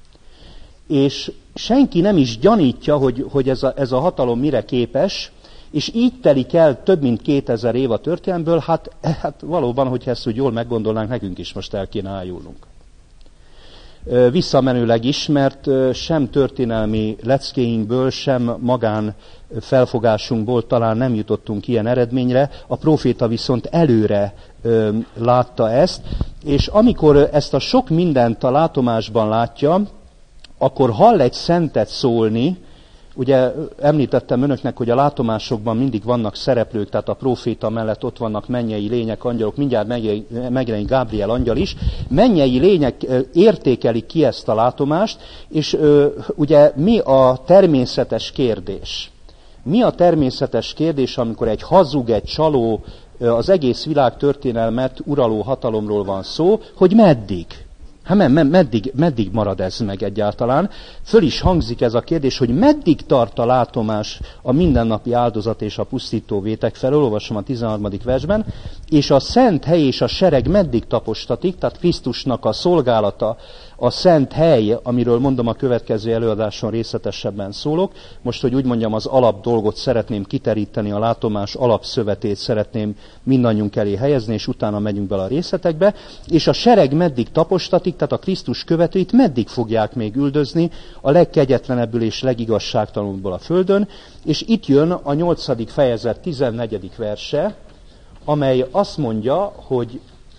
És senki nem is gyanítja, hogy ez a hatalom mire képes, és így telik el több mint 2000 év a történelmből, hát valóban, hogyha ezt úgy jól meggondolnánk, nekünk is most el kéne ájulnunk. visszamenőleg is, mert sem történelmi leckéinkből, sem magán felfogásunkból talán nem jutottunk ilyen eredményre, a próféta viszont előre látta ezt, és amikor ezt a sok mindent a látomásban látja, akkor hall egy szentet szólni. Ugye említettem önöknek, hogy a látomásokban mindig vannak szereplők, tehát a próféta mellett ott vannak mennyei lények, angyalok, mindjárt megjelenik Gábriel angyal is. Mennyei lények értékelik ki ezt a látomást, és ugye mi a természetes kérdés? Mi a természetes kérdés, amikor egy hazug, egy csaló, az egész világ történelmet uraló hatalomról van szó, hogy meddig? Hát meddig marad ez meg egyáltalán? Föl is hangzik ez a kérdés, hogy meddig tart a látomás a mindennapi áldozat és a pusztító vétek felől, olvasom a 13. versben, és a szent hely és a sereg meddig tapostatik, tehát Krisztusnak a szolgálata, a szent hely, amiről mondom a következő előadáson részletesebben szólok. Most, hogy úgy mondjam, az alap dolgot szeretném kiteríteni, a látomás alapszövetét szeretném mindannyiunk elé helyezni, és utána megyünk bele a részletekbe. És a sereg meddig tapostatik, tehát a Krisztus követőit meddig fogják még üldözni a legkegyetlenebbül és legigazságtalanabbul a földön. És itt jön a 8. fejezet 14. verse, amely azt mondja, hogy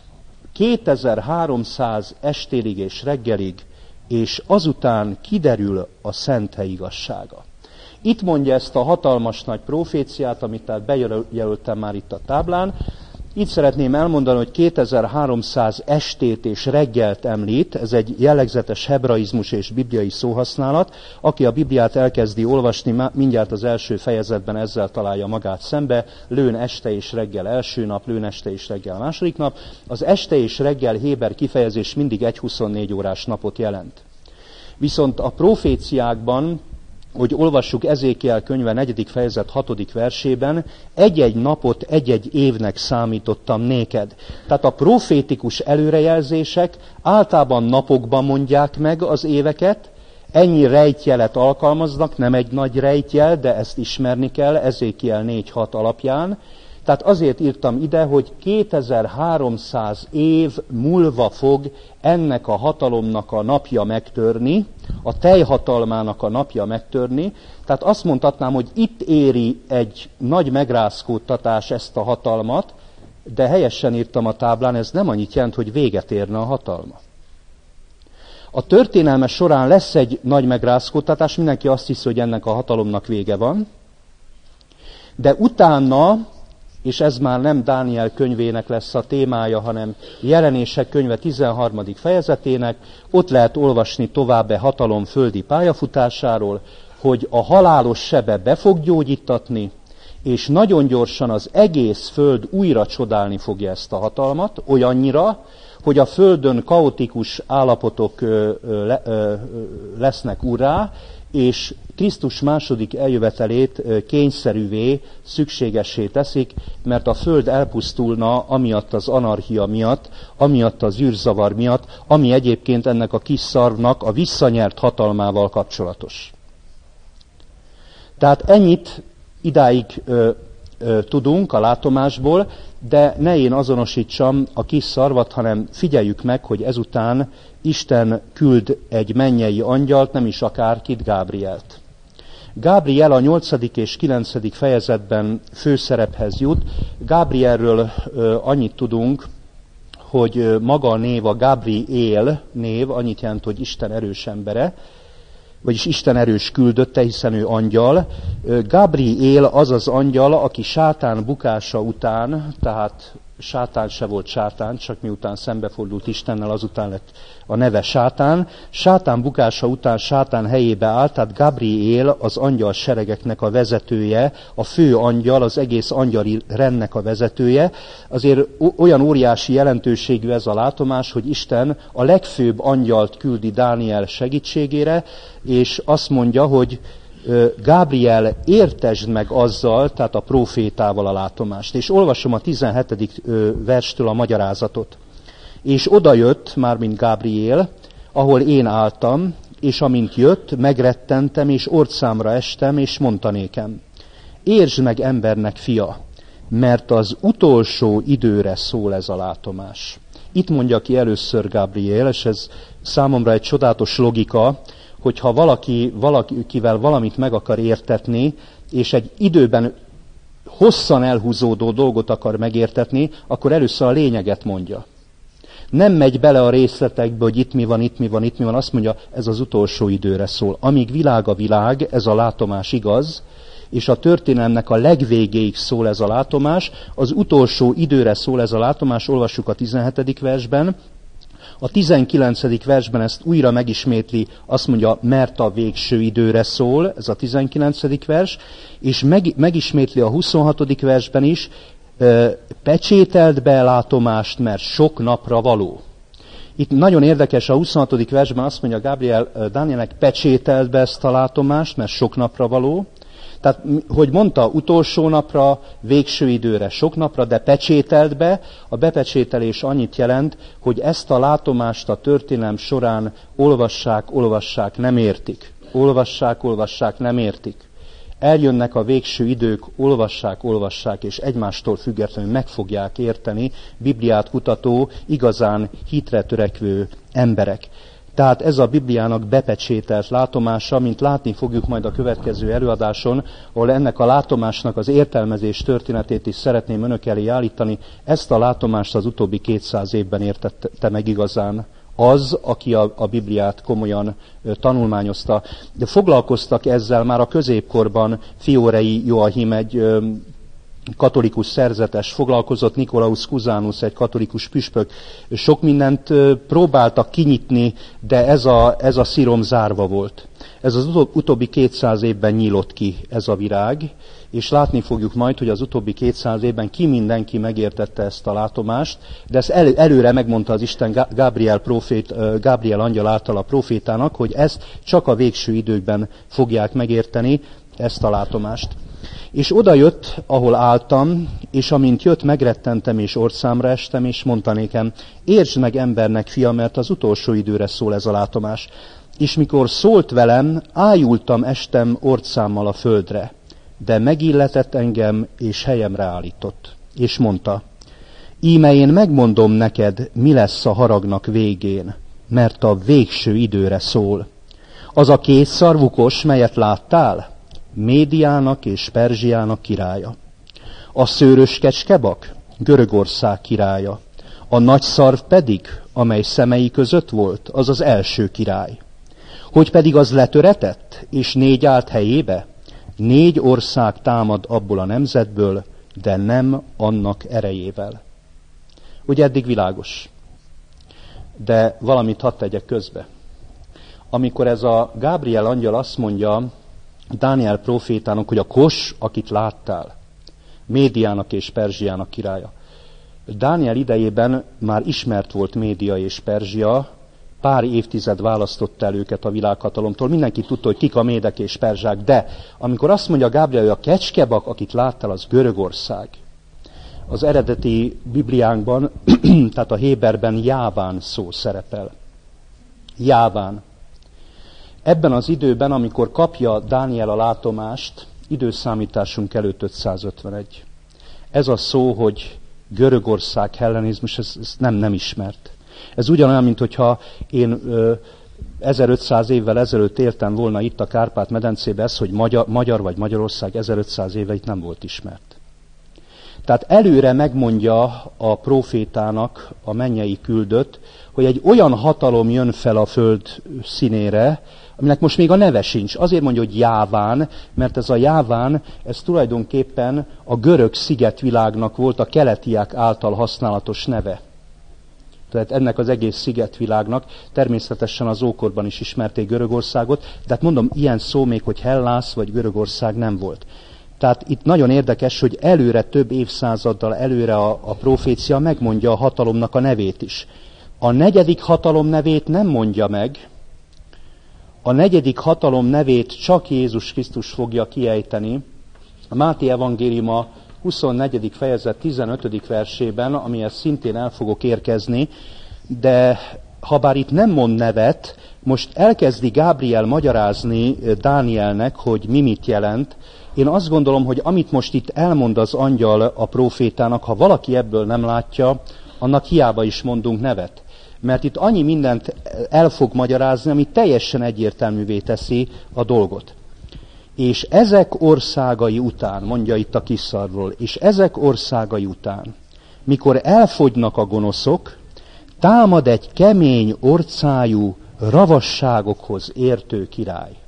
2300 estélig és reggelig, és azután kiderül a szent hely igazsága. Itt mondja ezt a hatalmas nagy proféciát, amit tehát bejelöltem már itt a táblán. Itt szeretném elmondani, hogy 2300 estét és reggelt említ, ez egy jellegzetes hebraizmus és bibliai szóhasználat. Aki a Bibliát elkezdi olvasni, mindjárt az első fejezetben ezzel találja magát szembe. Lőn este és reggel első nap, lőn este és reggel második nap. Az este és reggel héber kifejezés mindig egy 24 órás napot jelent. Viszont a proféciákban, hogy olvassuk Ezékiel könyve 4. fejezet 6. versében, egy-egy napot egy-egy évnek számítottam néked. Tehát a profétikus előrejelzések általában napokban mondják meg az éveket, ennyi rejtjelet alkalmaznak, nem egy nagy rejtjel, de ezt ismerni kell Ezékiel 4.6 alapján. Tehát azért írtam ide, hogy 2300 év múlva fog ennek a hatalomnak a napja megtörni, a teljhatalmának a napja megtörni. Tehát azt mondhatnám, hogy itt éri egy nagy megrázkódtatás ezt a hatalmat, de helyesen írtam a táblán, ez nem annyit jelent, hogy véget érne a hatalma. A történelme során lesz egy nagy megrázkódtatás, mindenki azt hiszi, hogy ennek a hatalomnak vége van, de utána, és ez már nem Dániel könyvének lesz a témája, hanem Jelenések könyve 13. fejezetének, ott lehet olvasni tovább hatalom földi pályafutásáról, hogy a halálos sebe be fog gyógyítatni, és nagyon gyorsan az egész föld újra csodálni fogja ezt a hatalmat, olyannyira, hogy a földön kaotikus állapotok lesznek urrá, és Krisztus második eljövetelét kényszerűvé, szükségessé teszik, mert a föld elpusztulna amiatt az anarchia miatt, amiatt az űrzavar miatt, ami egyébként ennek a kis szarvnak a visszanyert hatalmával kapcsolatos. Tehát ennyit idáig tudunk a látomásból, de ne én azonosítsam a kis szarvat, hanem figyeljük meg, hogy ezután Isten küld egy mennyei angyalt, nem is akárkit, Gábrielt. Gábriel a 8. és 9. fejezetben főszerephez jut. Gábrielről annyit tudunk, hogy maga a név, a Gabriel név, annyit jelent, hogy Isten erős embere, vagyis Isten erős küldötte, hiszen ő angyal. Gabriel az az angyal, aki sátán bukása után, tehát sátán se volt sátán, csak miután szembefordult Istennel, azután lett a neve sátán. Sátán bukása után sátán helyébe állt, tehát Gabriel az angyal seregeknek a vezetője, a fő angyal, az egész angyali rendnek a vezetője. Azért olyan óriási jelentőségű ez a látomás, hogy Isten a legfőbb angyalt küldi Dániel segítségére, és azt mondja, hogy Gábriel, értesd meg azzal, tehát a prófétával a látomást. És olvasom a 17. verstől a magyarázatot. És odajött, mármint Gábriel, ahol én álltam, és amint jött, megrettentem, és orcámra estem, és mondta nékem: értsd meg, embernek fia, mert az utolsó időre szól ez a látomás. Itt mondja ki először Gabriel, és ez számomra egy csodálatos logika, hogyha valakivel valamit meg akar értetni, és egy időben hosszan elhúzódó dolgot akar megértetni, akkor először a lényeget mondja. Nem megy bele a részletekbe, hogy itt mi van, azt mondja, ez az utolsó időre szól. Amíg világ a világ, ez a látomás igaz, és a történelemnek a legvégéig szól ez a látomás, az utolsó időre szól ez a látomás, olvassuk a 17. versben. A 19. versben ezt újra megismétli, azt mondja, mert a végső időre szól, ez a 19. vers, és megismétli a 26. versben is, pecsételd be látomást, mert sok napra való. Itt nagyon érdekes, a 26. versben azt mondja Gabriel Dánielnek, pecsételd be ezt a látomást, mert sok napra való. Tehát, hogy mondta, utolsó napra, végső időre, sok napra, de pecsételd be. A bepecsételés annyit jelent, hogy ezt a látomást a történelem során olvassák, nem értik. Olvassák, nem értik. Eljönnek a végső idők, olvassák, és egymástól függetlenül meg fogják érteni Bibliát kutató, igazán hitre törekvő emberek. Tehát ez a Bibliának bepecsételt látomása, mint látni fogjuk majd a következő előadáson, ahol ennek a látomásnak az értelmezés történetét is szeretném önök elé állítani. Ezt a látomást az utóbbi 200 évben értette meg igazán az, aki a Bibliát komolyan tanulmányozta. De foglalkoztak ezzel már a középkorban. Fiorei Joachim egy katolikus szerzetes, foglalkozott Nikolaus Cusanus, egy katolikus püspök. Sok mindent próbáltak kinyitni, de ez a szirom zárva volt. Ez az utóbbi 200 évben nyílott ki ez a virág, és látni fogjuk majd, hogy az utóbbi 200 évben mindenki megértette ezt a látomást, de ezt előre megmondta az Isten Gabriel angyal által a profétának, hogy ezt csak a végső időkben fogják megérteni, ezt a látomást. És oda jött, ahol álltam, és amint jött, megrettentem, és orcámra estem, és mondta nékem, értsd meg embernek, fia, mert az utolsó időre szól ez a látomás. És mikor szólt velem, ájultam, estem orcámmal a földre, de megilletett engem, és helyemre állított. És mondta, íme én megmondom neked, mi lesz a haragnak végén, mert a végső időre szól. Az a kétszarvú kos, melyet láttál, Médiának és Perzsiának királya. A szőrös kecskebak, Görögország királya. A nagy szarv pedig, amely szemei között volt, az az első király. Hogy pedig az letöretett, és 4 állt helyébe, 4 ország támad abból a nemzetből, de nem annak erejével. Ugye eddig világos. De valamit hadd tegyek közbe. Amikor ez a Gábriel angyal azt mondja Dániel prófétának, hogy a kos, akit láttál, Médiának és Perzsiának királya. Dániel idejében már ismert volt Média és Perzsia, pár évtized választotta el őket a világhatalomtól, mindenki tudta, hogy kik a médek és perzsák, de amikor azt mondja Gábriel, hogy a kecskebak, akit láttál, az Görögország, az eredeti Bibliánkban, tehát a héberben Jáván szó szerepel. Jáván. Ebben az időben, amikor kapja Dániel a látomást, időszámításunk előtt 551. Ez a szó, hogy Görögország, hellenizmus, ez nem ismert. Ez ugyanolyan, mint hogyha én 1500 évvel ezelőtt éltem volna itt a Kárpát-medencébe, ez, hogy magyar vagy Magyarország 1500 éve itt nem volt ismert. Tehát előre megmondja a prófétának a mennyei küldött, hogy egy olyan hatalom jön fel a föld színére, aminek most még a neve sincs. Azért mondja, hogy Jáván, mert ez a Jáván, ez tulajdonképpen a görög szigetvilágnak volt a keletiek által használatos neve. Tehát ennek az egész szigetvilágnak, természetesen az ókorban is ismerték Görögországot, de hát mondom, ilyen szó még, hogy Hellász vagy Görögország nem volt. Tehát itt nagyon érdekes, hogy előre, több évszázaddal előre a profécia megmondja a hatalomnak a nevét is. A 4. hatalom nevét nem mondja meg, a 4. hatalom nevét csak Jézus Krisztus fogja kiejteni. A Máté evangéliuma 24. fejezet 15. versében, amihez szintén el fogok érkezni, de habár itt nem mond nevet, most elkezdi Gábriel magyarázni Dánielnek, hogy mit jelent. Én azt gondolom, hogy amit most itt elmond az angyal a prófétának, ha valaki ebből nem látja, annak hiába is mondunk nevet. Mert itt annyi mindent el fog magyarázni, ami teljesen egyértelművé teszi a dolgot. És ezek országai után, mondja itt a kis szarvról, és ezek országai után, mikor elfogynak a gonoszok, támad egy kemény orcájú, ravasságokhoz értő király.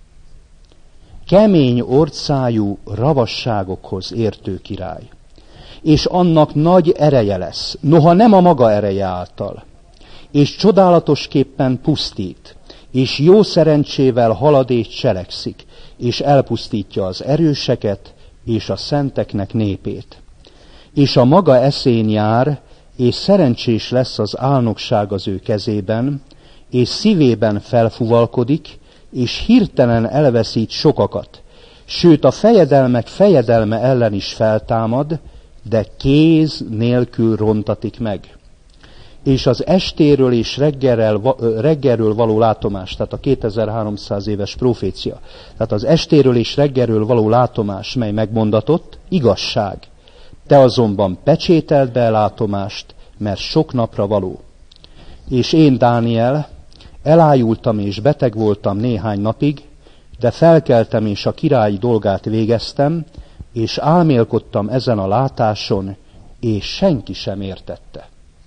Kemény orcájú, ravasságokhoz értő király. És annak nagy ereje lesz, noha nem a maga ereje által. És csodálatosképpen pusztít, és jó szerencsével halad és cselekszik, és elpusztítja az erőseket, és a szenteknek népét. És a maga eszén jár, és szerencsés lesz az álnokság az ő kezében, és szívében felfuvalkodik, és hirtelen elveszít sokakat. Sőt, a fejedelmek fejedelme ellen is feltámad, de kéz nélkül rontatik meg. És az estéről és reggelről való látomás, tehát a 2300 éves profécia, tehát az estéről és reggelről való látomás, mely megmondatott, igazság. Te azonban pecsételd be a látomást, mert sok napra való. És én, Dániel, elájultam és beteg voltam néhány napig, de felkeltem és a királyi dolgát végeztem, és álmélkodtam ezen a látáson, és senki sem értette.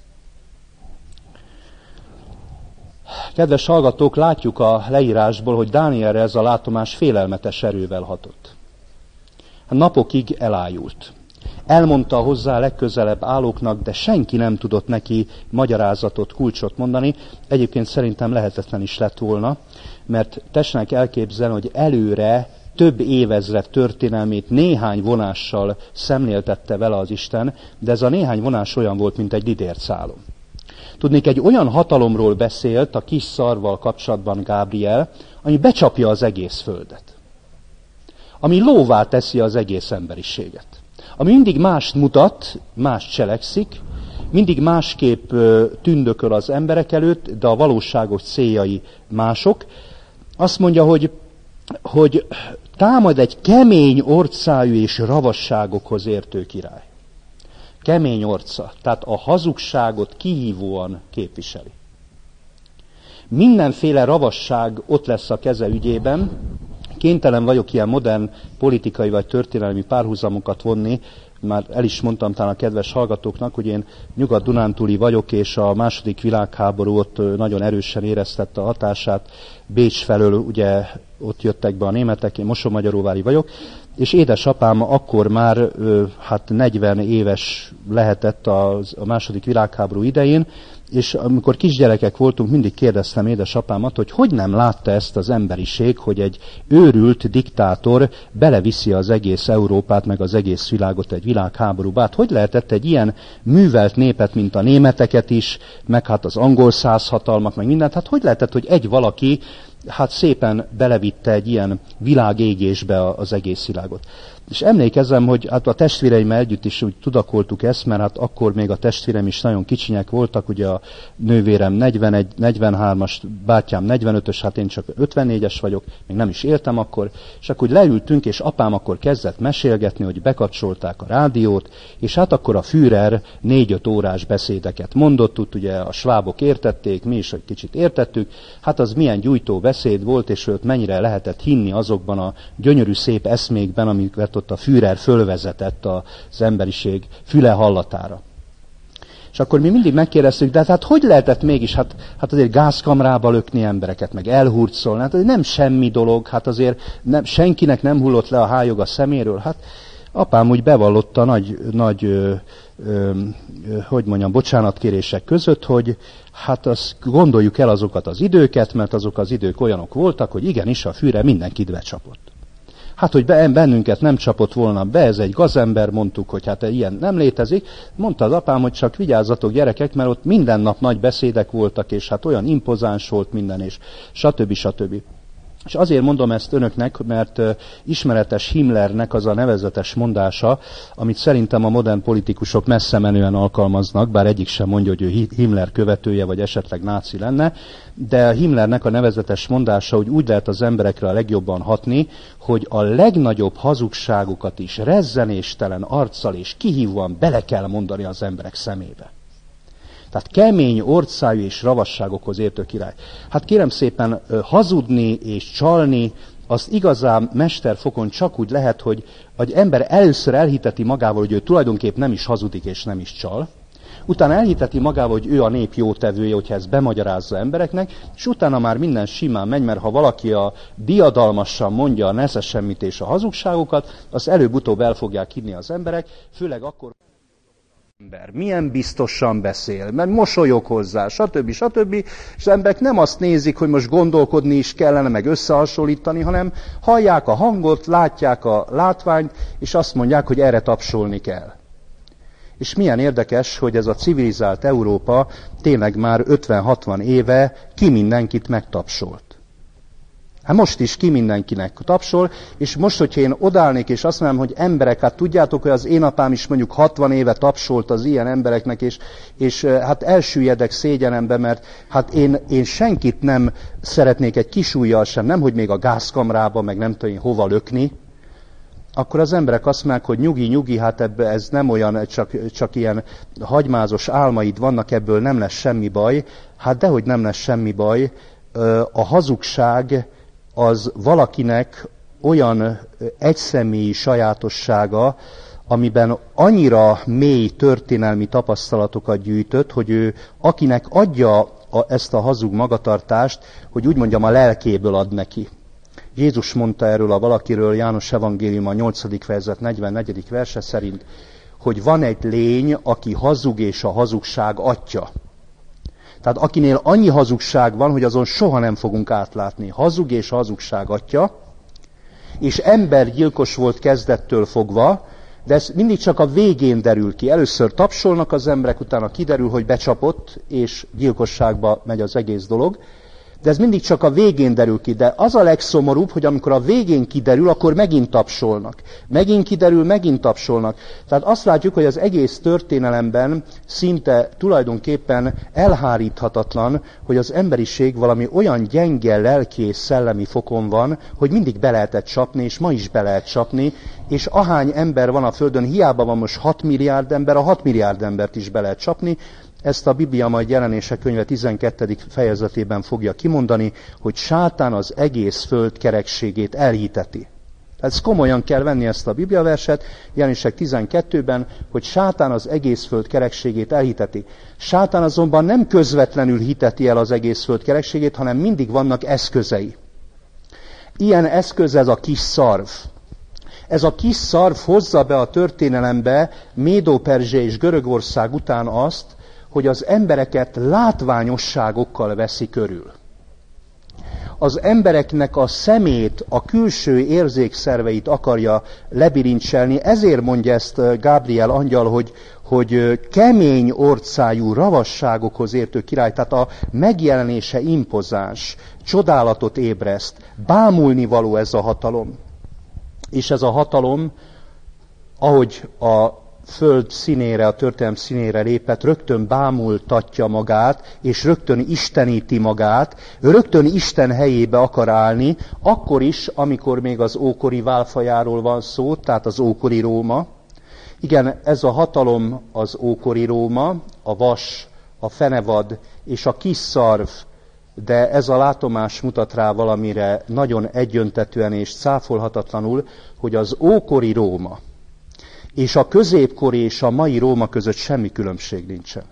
Kedves hallgatók, látjuk a leírásból, hogy Dánielre ez a látomás félelmetes erővel hatott. Napokig elájult. Elmondta hozzá legközelebb állóknak, de senki nem tudott neki magyarázatot, kulcsot mondani. Egyébként szerintem lehetetlen is lett volna, mert tessenek elképzelni, hogy előre több évezred történelmét néhány vonással szemléltette vele az Isten, de ez a néhány vonás olyan volt, mint egy lidércálom. Tudnék, egy olyan hatalomról beszélt a kis szarvval kapcsolatban Gábriel, ami becsapja az egész földet. Ami lóvá teszi az egész emberiséget. Ami mindig mást mutat, más cselekszik, mindig másképp tündököl az emberek előtt, de a valóságos céljai mások. Azt mondja, hogy támad egy kemény orcájú és ravasságokhoz értő király. Kemény orca, tehát a hazugságot kihívóan képviseli. Mindenféle ravasság ott lesz a keze ügyében. Kénytelen vagyok ilyen modern politikai vagy történelmi párhuzamokat vonni, már el is mondtam talán a kedves hallgatóknak, hogy én nyugat-dunántúli vagyok, és a második világháború ott nagyon erősen éreztette a hatását. Bécs felől ugye ott jöttek be a németek, én Mosonmagyaróvári vagyok, és édesapám akkor már 40 éves lehetett a második világháború idején, és amikor kisgyerekek voltunk, mindig kérdeztem édesapámat, hogy nem látta ezt az emberiség, hogy egy őrült diktátor beleviszi az egész Európát, meg az egész világot egy világháborúba. Hát hogy lehetett egy ilyen művelt népet, mint a németeket is, meg hát az angol százhatalmak, meg mindent, hát hogy lehetett, hogy egy valaki szépen belevitte egy ilyen világégésbe az egész világot. És emlékezem, hogy hát a testvéreimmel együtt is úgy tudakoltuk ezt, mert hát akkor még a testvérem is nagyon kicsinyek voltak, ugye a nővérem 43-as, bátyám 45-ös, hát én csak 54-es vagyok, még nem is éltem akkor, és akkor úgy leültünk, és apám akkor kezdett mesélgetni, hogy bekapcsolták a rádiót, és hát akkor a Führer 4-5 órás beszédeket mondott, ugye a svábok értették, mi is egy kicsit értettük, hát az milyen gyújtó beszéd volt, és őt mennyire lehetett hinni azokban a gyönyörű szép eszmékben, amiket ott a Führer fölvezetett az emberiség füle hallatára. És akkor mi mindig megkérdeztük, de hát hogy lehetett mégis, hát azért gázkamrába lökni embereket, meg elhurcolni, hát ez nem semmi dolog, hát azért senkinek nem hullott le a hályog a szeméről. Hát apám úgy bevallotta nagy bocsánatkérések között, hogy hát azt gondoljuk el azokat az időket, mert azok az idők olyanok voltak, hogy igenis a Führer mindenkit becsapott. Hát, hogy bennünket nem csapott volna be, ez egy gazember, mondtuk, hogy hát ilyen nem létezik. Mondta az apám, hogy csak vigyázzatok gyerekek, mert ott minden nap nagy beszédek voltak, és hát olyan impozáns volt minden, és stb. És azért mondom ezt önöknek, mert ismeretes Himmlernek az a nevezetes mondása, amit szerintem a modern politikusok messze menően alkalmaznak, bár egyik sem mondja, hogy ő Himmler követője, vagy esetleg náci lenne, de Himmlernek a nevezetes mondása, hogy úgy lehet az emberekre a legjobban hatni, hogy a legnagyobb hazugságukat is rezzenéstelen arccal és kihívóan bele kell mondani az emberek szemébe. Tehát kemény orcájú és ravasságokhoz értő király. Hát kérem szépen, hazudni és csalni, azt igazán mesterfokon csak úgy lehet, hogy egy ember először elhiteti magával, hogy ő tulajdonképp nem is hazudik és nem is csal. Utána elhiteti magával, hogy ő a nép jótevője, hogyha ezt bemagyarázza embereknek, és utána már minden simán megy, mert ha valaki a diadalmasan mondja a nesze semmit és a hazugságokat, azt előbb-utóbb el fogják hinni az emberek, főleg akkor, ember milyen biztosan beszél, mert mosolyog hozzá, stb. És az emberek nem azt nézik, hogy most gondolkodni is kellene, meg összehasonlítani, hanem hallják a hangot, látják a látványt, és azt mondják, hogy erre tapsolni kell. És milyen érdekes, hogy ez a civilizált Európa tényleg már 50-60 éve ki mindenkit megtapsolt. Hát most is ki mindenkinek tapsol, és most, hogyha én odállnék, és azt mondom, hogy emberek, hát tudjátok, hogy az én apám is mondjuk 60 éve tapsolt az ilyen embereknek, és hát elsüllyedek szégyenembe, mert hát én senkit nem szeretnék egy kis ujjal sem, nemhogy még a gázkamrába, meg nem tudom én hova lökni, akkor az emberek azt mondják, hogy nyugi, hát ez nem olyan, csak ilyen hagymázos álmaid vannak, ebből nem lesz semmi baj. Hát dehogy nem lesz semmi baj, a hazugság az valakinek olyan egyszemélyi sajátossága, amiben annyira mély történelmi tapasztalatokat gyűjtött, hogy ő akinek adja ezt a hazug magatartást, hogy úgy mondjam, a lelkéből ad neki. Jézus mondta erről a valakiről, János evangélium a 8. fejezet 44. verse szerint, hogy van egy lény, aki hazug és a hazugság atya. Tehát akinél annyi hazugság van, hogy azon soha nem fogunk átlátni. Hazug és a hazugság atya, és embergyilkos volt kezdettől fogva, de ez mindig csak a végén derül ki. Először tapsolnak az emberek, utána kiderül, hogy becsapott, és gyilkosságba megy az egész dolog. De ez mindig csak a végén derül ki. De az a legszomorúbb, hogy amikor a végén kiderül, akkor megint tapsolnak. Megint kiderül, megint tapsolnak. Tehát azt látjuk, hogy az egész történelemben szinte tulajdonképpen elháríthatatlan, hogy az emberiség valami olyan gyenge lelki és szellemi fokon van, hogy mindig be lehetett csapni, és ma is be lehet csapni, és ahány ember van a Földön, hiába van most 6 milliárd ember, a 6 milliárd embert is be lehet csapni. Ezt a Biblia majd Jelenések könyve 12. fejezetében fogja kimondani, hogy sátán az egész föld kerekségét elhiteti. Ez komolyan kell venni ezt a Bibliaverset, Jelenések 12-ben, hogy sátán az egész föld kerekségét elhiteti. Sátán azonban nem közvetlenül hiteti el az egész föld kerekségét, hanem mindig vannak eszközei. Ilyen eszköz ez a kis szarv. Ez a kis szarv hozza be a történelembe Médó-Perzsia és Görögország után azt, hogy az embereket látványosságokkal veszi körül. Az embereknek a szemét, a külső érzékszerveit akarja lebirincselni, ezért mondja ezt Gábriel angyal, hogy kemény orcájú ravasságokhoz értő király, tehát a megjelenése impozáns, csodálatot ébreszt, bámulni való ez a hatalom. És ez a hatalom, ahogy a föld színére, a történelem színére lépett, rögtön bámultatja magát, és rögtön isteníti magát, rögtön Isten helyébe akar állni, akkor is, amikor még az ókori válfajáról van szó, tehát az ókori Róma. Igen, ez a hatalom az ókori Róma, a vas, a fenevad és a kis szarv, de ez a látomás mutat rá valamire nagyon egyöntetűen és cáfolhatatlanul, hogy az ókori Róma és a középkori és a mai Róma között semmi különbség nincsen.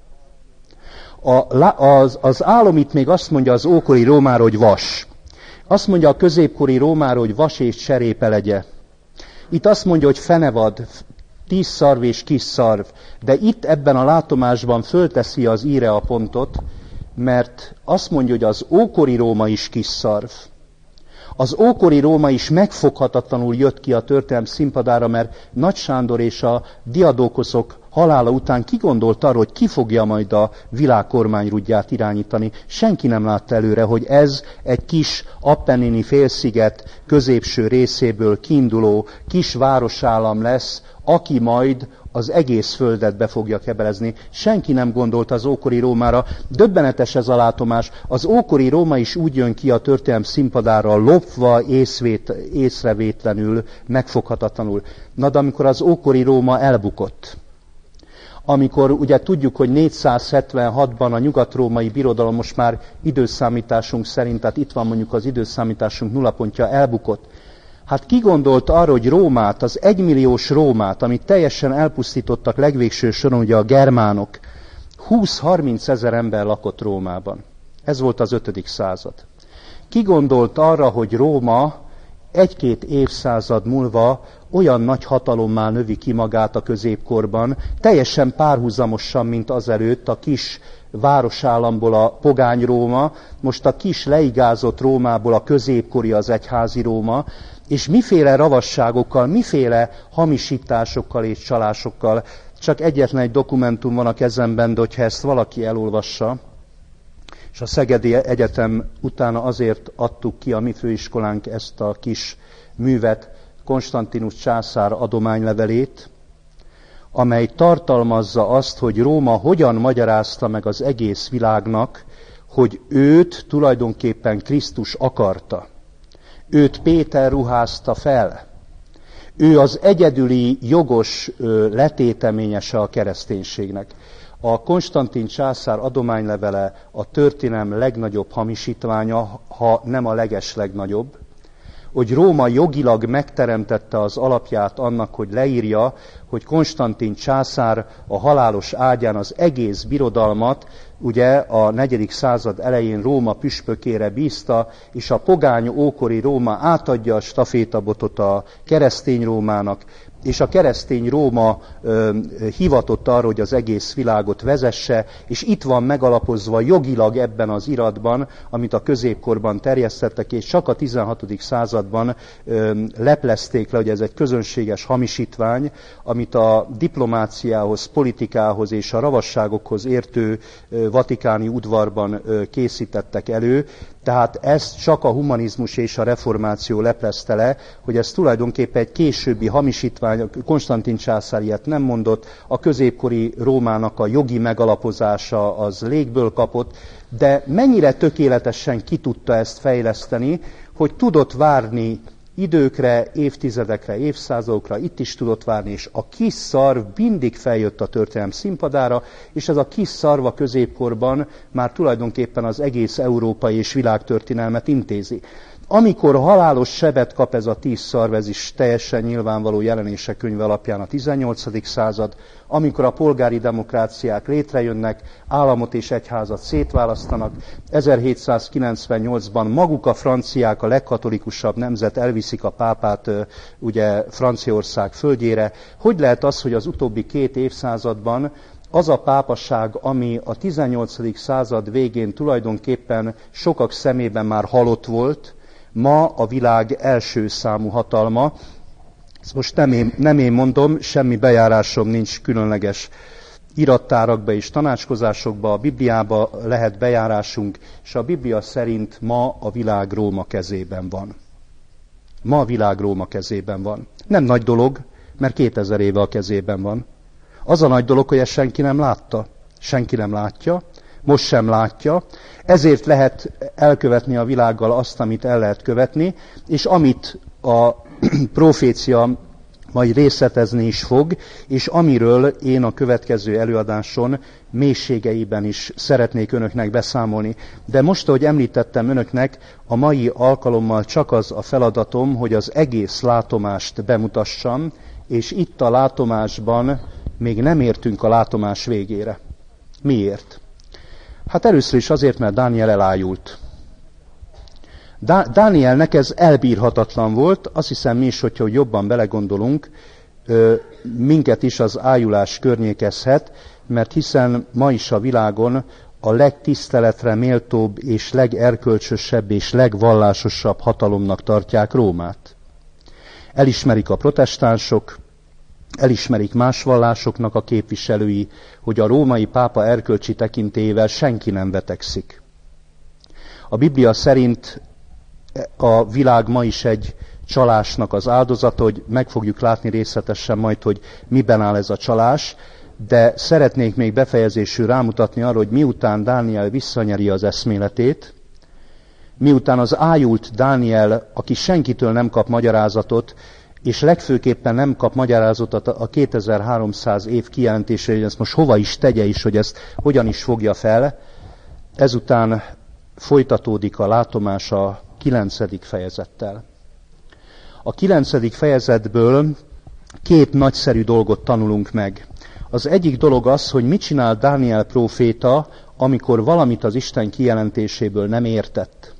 Az álom itt még azt mondja az ókori Rómára, hogy vas. Azt mondja a középkori Rómára, hogy vas és cserépelegye. Itt azt mondja, hogy fenevad, 10 szarv és kis szarv. De itt ebben a látomásban fölteszi az íre a pontot, mert azt mondja, hogy az ókori Róma is kis szarv. Az ókori Róma is megfoghatatlanul jött ki a történelem színpadára, mert Nagy Sándor és a Diadókoszok halála után kigondolt arra, hogy ki fogja majd a világ kormányrudját irányítani. Senki nem látta előre, hogy ez egy kis Appennini félsziget középső részéből kiinduló kis városállam lesz, aki majd az egész földet be fogja kebelezni. Senki nem gondolt az ókori Rómára. Döbbenetes ez a látomás. Az ókori Róma is úgy jön ki a történelem színpadára, lopva, észrevétlenül, megfoghatatlanul. Na de amikor az ókori Róma elbukott, amikor ugye tudjuk, hogy 476-ban a nyugat-római birodalom most már időszámításunk szerint, tehát itt van mondjuk az időszámításunk nullapontja, elbukott. Hát ki gondolt arra, hogy Rómát, az 1 milliós Rómát, amit teljesen elpusztítottak legvégső soron ugye a germánok, 20-30 ezer ember lakott Rómában. Ez volt az 5. század. Ki gondolt arra, hogy Róma 1-2 évszázad múlva olyan nagy hatalommá növi ki magát a középkorban, teljesen párhuzamosan, mint azelőtt a kis városállamból a pogány Róma, most a kis leigázott Rómából a középkori az egyházi Róma, és miféle ravasságokkal, miféle hamisításokkal és csalásokkal. Csak egyetlen egy dokumentum van a kezemben, de hogyha ezt valaki elolvassa, és a Szegedi Egyetem utána azért adtuk ki a mi főiskolánk ezt a kis művet, Konstantinus császár adománylevelét, amely tartalmazza azt, hogy Róma hogyan magyarázta meg az egész világnak, hogy őt tulajdonképpen Krisztus akarta. Őt Péter ruházta fel. Ő az egyedüli jogos letéteményese a kereszténységnek. A Konstantin császár adománylevele a történelem legnagyobb hamisítványa, ha nem a legeslegnagyobb, hogy Róma jogilag megteremtette az alapját annak, hogy leírja, hogy Konstantin császár a halálos ágyán az egész birodalmat, ugye a 4. század elején Róma püspökére bízta, és a pogány ókori Róma átadja a stafétabotot a keresztény Rómának, és a keresztény Róma hivatott arra, hogy az egész világot vezesse, és itt van megalapozva jogilag ebben az iratban, amit a középkorban terjesztettek, és csak a 16. században leplezték le, hogy ez egy közönséges hamisítvány, amit a diplomáciához, politikához és a ravasságokhoz értő vatikáni udvarban készítettek elő. Tehát ezt csak a humanizmus és a reformáció leplezte le, hogy ez tulajdonképpen egy későbbi hamisítvány, Konstantin császár ilyet nem mondott, a középkori Rómának a jogi megalapozása az légből kapott, de mennyire tökéletesen ki tudta ezt fejleszteni, hogy tudott várni időkre, évtizedekre, évszázadokra, itt is tudott várni, és a kis szarv mindig feljött a történelem színpadára, és ez a kis szarv a középkorban már tulajdonképpen az egész európai és világtörténelmet intézi. Amikor halálos sebet kap ez a 10 szarv, ez is teljesen nyilvánvaló Jelenések könyve alapján a 18. század, amikor a polgári demokráciák létrejönnek, államot és egyházat szétválasztanak, 1798-ban maguk a franciák, a legkatolikusabb nemzet elviszik a pápát ugye Franciaország földjére. Hogy lehet az, hogy az utóbbi 2 évszázadban az a pápaság, ami a 18. század végén tulajdonképpen sokak szemében már halott volt, ma a világ első számú hatalma. Ezt most nem én mondom, semmi bejárásom nincs különleges irattárakba és tanácskozásokba, a Bibliába lehet bejárásunk, és a Biblia szerint ma a világ Róma kezében van. Ma a világ Róma kezében van. Nem nagy dolog, mert 2000 éve a kezében van. Az a nagy dolog, hogy ezt senki nem látta. Senki nem látja, most sem látja, ezért lehet elkövetni a világgal azt, amit el lehet követni, és amit a profécia majd részletezni is fog, és amiről én a következő előadáson mélységeiben is szeretnék önöknek beszámolni. De most, ahogy említettem önöknek, a mai alkalommal csak az a feladatom, hogy az egész látomást bemutassam, és itt a látomásban még nem értünk a látomás végére. Miért? Hát először is azért, mert Dániel elájult. Dánielnek ez elbírhatatlan volt, azt hiszem mi is, hogyha jobban belegondolunk, minket is az ájulás környékezhet, mert hiszen ma is a világon a legtiszteletre méltóbb és legerkölcsösebb és legvallásosabb hatalomnak tartják Rómát. Elismerik a protestánsok, elismerik más vallásoknak a képviselői, hogy a római pápa erkölcsi tekintélyével senki nem vetekszik. A Biblia szerint a világ ma is egy csalásnak az áldozata, hogy meg fogjuk látni részletesen majd, hogy miben áll ez a csalás, de szeretnék még befejezésül rámutatni arra, hogy miután Dániel visszanyeri az eszméletét, miután az ájult Dániel, aki senkitől nem kap magyarázatot, és legfőképpen nem kap magyarázatot a 2300 év kijelentésére, hogy ezt most hova is tegye is, hogy ezt hogyan is fogja fel. Ezután folytatódik a látomás a 9. fejezettel. A 9. fejezetből 2 nagyszerű dolgot tanulunk meg. Az egyik dolog az, hogy mit csinál Dániel próféta, amikor valamit az Isten kijelentéséből nem értett.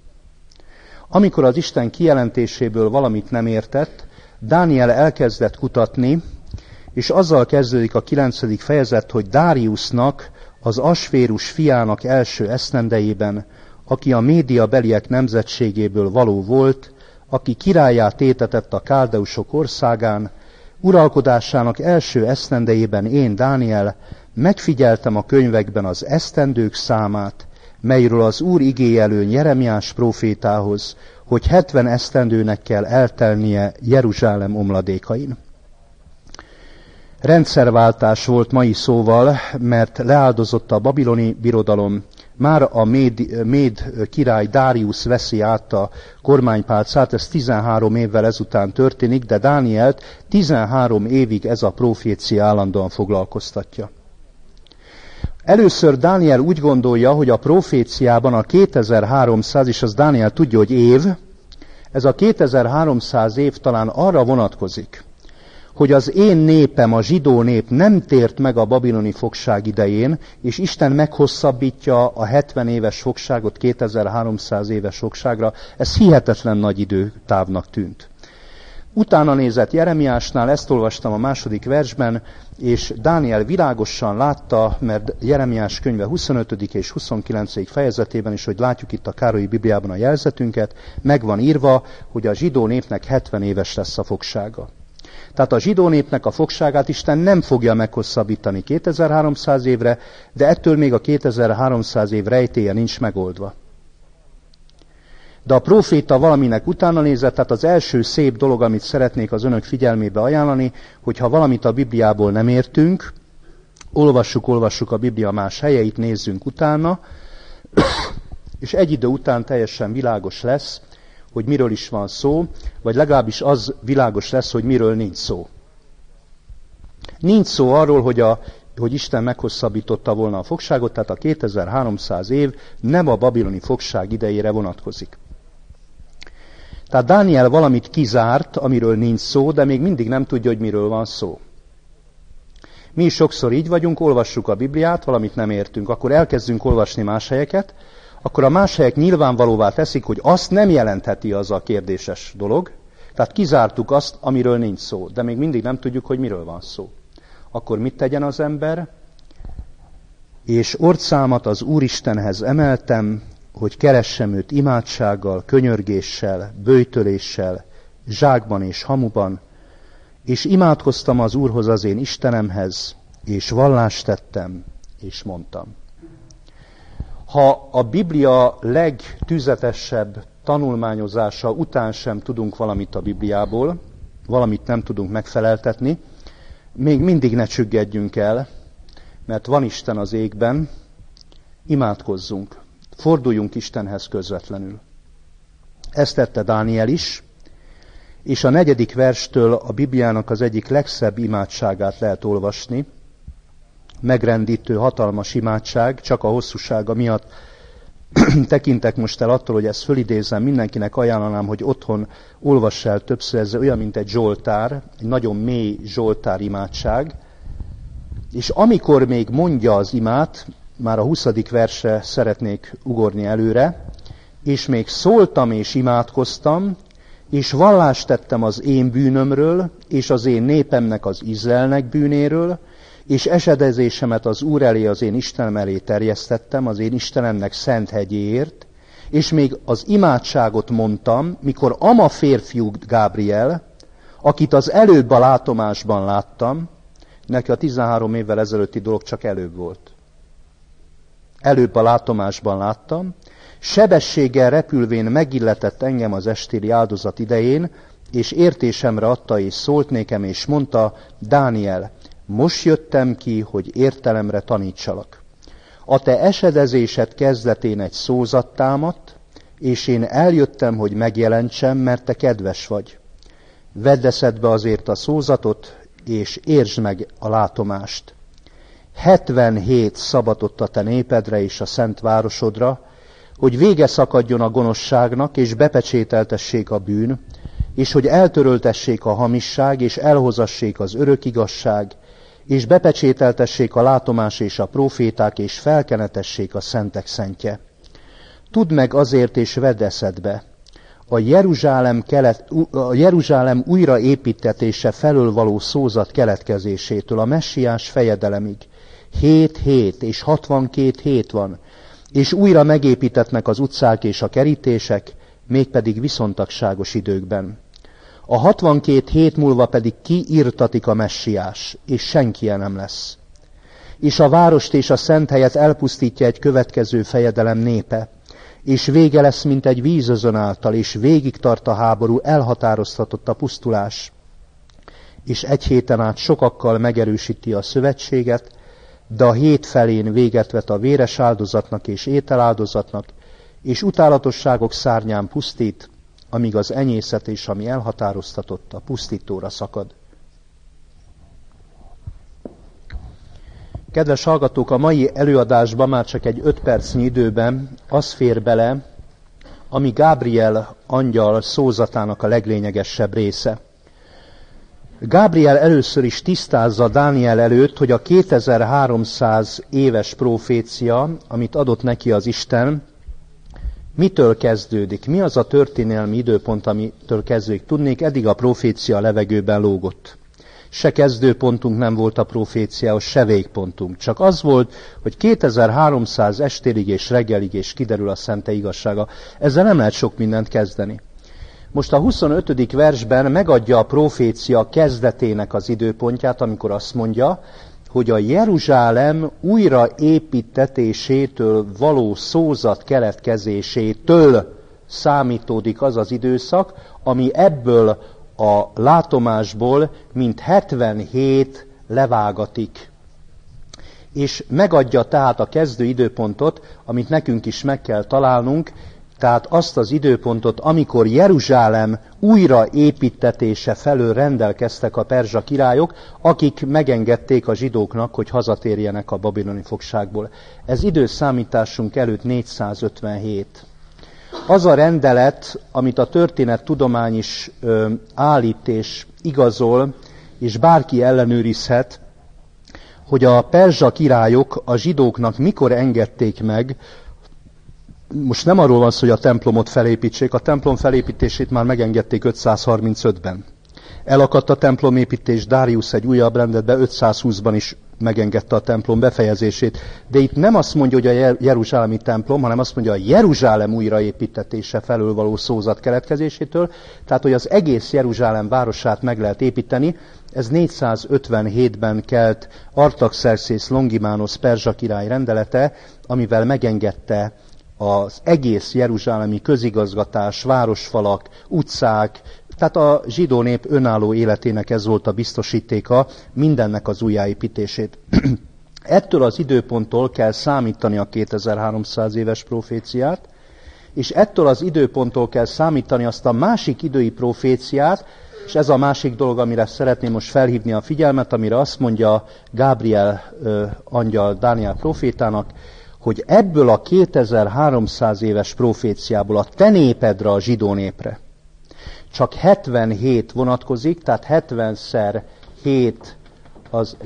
Amikor az Isten kijelentéséből valamit nem értett, Dániel elkezdett kutatni, és azzal kezdődik a 9. fejezet, hogy Dáriusznak, az Asvérus fiának első esztendejében, aki a médiabeliek nemzetségéből való volt, aki királlyá tétetett a káldeusok országán, uralkodásának első esztendejében én, Dániel, megfigyeltem a könyvekben az esztendők számát, melyről az Úr igéjelő Jeremiás prófétához, hogy 70 esztendőnek kell eltelnie Jeruzsálem omladékain. Rendszerváltás volt mai szóval, mert leáldozott a babiloni birodalom, már a méd király Dáriusz veszi át a kormánypálcát, ez 13 évvel ezután történik, de Dánielt 13 évig ez a profécia állandóan foglalkoztatja. Először Dániel úgy gondolja, hogy a proféciában a 2300, és az Dániel tudja, hogy év, ez a 2300 év talán arra vonatkozik, hogy az én népem, a zsidó nép nem tért meg a babiloni fogság idején, és Isten meghosszabbítja a 70 éves fogságot 2300 éves fogságra. Ez hihetetlen nagy időtávnak tűnt. Utána nézett Jeremiásnál, ezt olvastam a 2. versben, és Dániel világosan látta, mert Jeremiás könyve 25. és 29. fejezetében is, hogy látjuk itt a Károlyi Bibliában a jelzetünket, meg van írva, hogy a zsidó népnek 70 éves lesz a fogsága. Tehát a zsidó népnek a fogságát Isten nem fogja meghosszabbítani 2300 évre, de ettől még a 2300 év rejtélye nincs megoldva. De a próféta valaminek utána nézett, tehát az első szép dolog, amit szeretnék az önök figyelmébe ajánlani, hogyha valamit a Bibliából nem értünk, olvassuk a Biblia más helyeit, nézzünk utána, és egy idő után teljesen világos lesz, hogy miről is van szó, vagy legalábbis az világos lesz, hogy miről nincs szó. Nincs szó arról, hogy Isten meghosszabbította volna a fogságot, tehát a 2300 év nem a babiloni fogság idejére vonatkozik. Tehát Dániel valamit kizárt, amiről nincs szó, de még mindig nem tudja, hogy miről van szó. Mi is sokszor így vagyunk, olvassuk a Bibliát, valamit nem értünk, akkor elkezdünk olvasni más helyeket, akkor a más helyek nyilvánvalóvá teszik, hogy azt nem jelentheti az a kérdéses dolog, tehát kizártuk azt, amiről nincs szó, de még mindig nem tudjuk, hogy miről van szó. Akkor mit tegyen az ember? És orcámat az Úristenhez emeltem, hogy keressem őt imádsággal, könyörgéssel, böjtöléssel, zsákban és hamuban, és imádkoztam az Úrhoz, az én Istenemhez, és vallást tettem, és mondtam. Ha a Biblia legtüzetesebb tanulmányozása után sem tudunk valamit a Bibliából, valamit nem tudunk megfeleltetni, még mindig ne csüggedjünk el, mert van Isten az égben, imádkozzunk, forduljunk Istenhez közvetlenül. Ezt tette Dániel is, és a 4. verstől a Bibliának az egyik legszebb imádságát lehet olvasni, megrendítő, hatalmas imádság, csak a hosszúsága miatt tekintek most el attól, hogy ezt fölidézem, mindenkinek ajánlanám, hogy otthon olvass el többször, ez olyan, mint egy zsoltár, egy nagyon mély zsoltár imádság, és amikor még mondja az imát, már a 20. versre szeretnék ugorni előre, és még szóltam és imádkoztam, és vallást tettem az én bűnömről, és az én népemnek, az Izraelnek bűnéről, és esedezésemet az Úr elé, az én Istenem elé terjesztettem, az én Istenemnek szent hegyéért, és még az imádságot mondtam, mikor ama férfiú Gábriel, akit az előbb a látomásban láttam, neki a 13 évvel ezelőtti dolog csak előbb volt. Előbb a látomásban láttam, sebességgel repülvén megilletett engem az estéli áldozat idején, és értésemre adta és szólt nékem, és mondta, Dániel, most jöttem ki, hogy értelemre tanítsalak. A te esedezésed kezdetén egy szózat támadt, és én eljöttem, hogy megjelentsem, mert te kedves vagy. Vedd eszedbe azért a szózatot, és értsd meg a látomást. 77 szabatot a te népedre és a szent városodra, hogy vége szakadjon a gonoszságnak, és bepecsételtessék a bűn, és hogy eltöröltessék a hamisság, és elhozassék az örök igazság, és bepecsételtessék a látomás és a próféták, és felkenetessék a szentek szentje. Tudd meg azért, és vedd eszedbe, a Jeruzsálem újraépítetése felől való szózat keletkezésétől a messiás fejedelemig 7 hét és 62 hét van, és újra megépítetnek az utcák és a kerítések, mégpedig viszontagságos időkben. A 62 hét múlva pedig kiirtatik a messiás, és senki nem lesz. És a várost és a szent helyet elpusztítja egy következő fejedelem népe, és vége lesz, mint egy vízözön által, és végig tart a háború, elhatároztatott a pusztulás. És egy héten át sokakkal megerősíti a szövetséget, de a hét felén véget vet a véres áldozatnak és ételáldozatnak, és utálatosságok szárnyán pusztít, amíg az enyészet és ami elhatároztatott a pusztítóra szakad. Kedves hallgatók, a mai előadásban már csak egy 5 percnyi időben az fér bele, ami Gábriel angyal szózatának a leglényegesebb része. Gábriel először is tisztázza Dániel előtt, hogy a 2300 éves profécia, amit adott neki az Isten, mitől kezdődik? Mi az a történelmi időpont, amitől kezdődik? Tudnék, eddig a profécia a levegőben lógott. Se kezdőpontunk nem volt a proféciához, se végpontunk. Csak az volt, hogy 2300 estélig és reggelig és kiderül a szente igazsága. Ezzel nem lehet sok mindent kezdeni. Most a 25. versben megadja a profécia kezdetének az időpontját, amikor azt mondja, hogy a Jeruzsálem újraépítetésétől való szózat keletkezésétől számítódik az az időszak, ami ebből a látomásból mint 77 levágatik. És megadja tehát a kezdő időpontot, amit nekünk is meg kell találnunk, tehát azt az időpontot, amikor Jeruzsálem újraépítetése felől rendelkeztek a perzsa királyok, akik megengedték a zsidóknak, hogy hazatérjenek a babiloni fogságból. Ez időszámításunk előtt 457. Az a rendelet, amit a történettudomány is állít és igazol, és bárki ellenőrizhet, hogy a perzsa királyok a zsidóknak mikor engedték meg, most nem arról van szó, hogy a templomot felépítsék, a templom felépítését már megengedték 535-ben. Elakadt a templomépítés, Dáriusz egy újabb rendetben 520-ban is megengedte a templom befejezését. De itt nem azt mondja, hogy a jeruzsálemi templom, hanem azt mondja, a Jeruzsálem újraépítetése felől való szózat keletkezésétől, tehát hogy az egész Jeruzsálem városát meg lehet építeni. Ez 457-ben kelt Artaxerxes Longimanus perzsa király rendelete, amivel megengedte az egész jeruzsálemi közigazgatás, városfalak, utcák, tehát a zsidó nép önálló életének ez volt a biztosítéka, mindennek az újjáépítését. Ettől az időponttól kell számítani a 2300 éves proféciát, és ettől az időponttól kell számítani azt a másik idői proféciát, és ez a másik dolog, amire szeretném most felhívni a figyelmet, amire azt mondja Gábriel angyal Dániel profétának, hogy ebből a 2300 éves proféciából a te népedre, a zsidó népre csak 77 vonatkozik, tehát 70-szer 7 az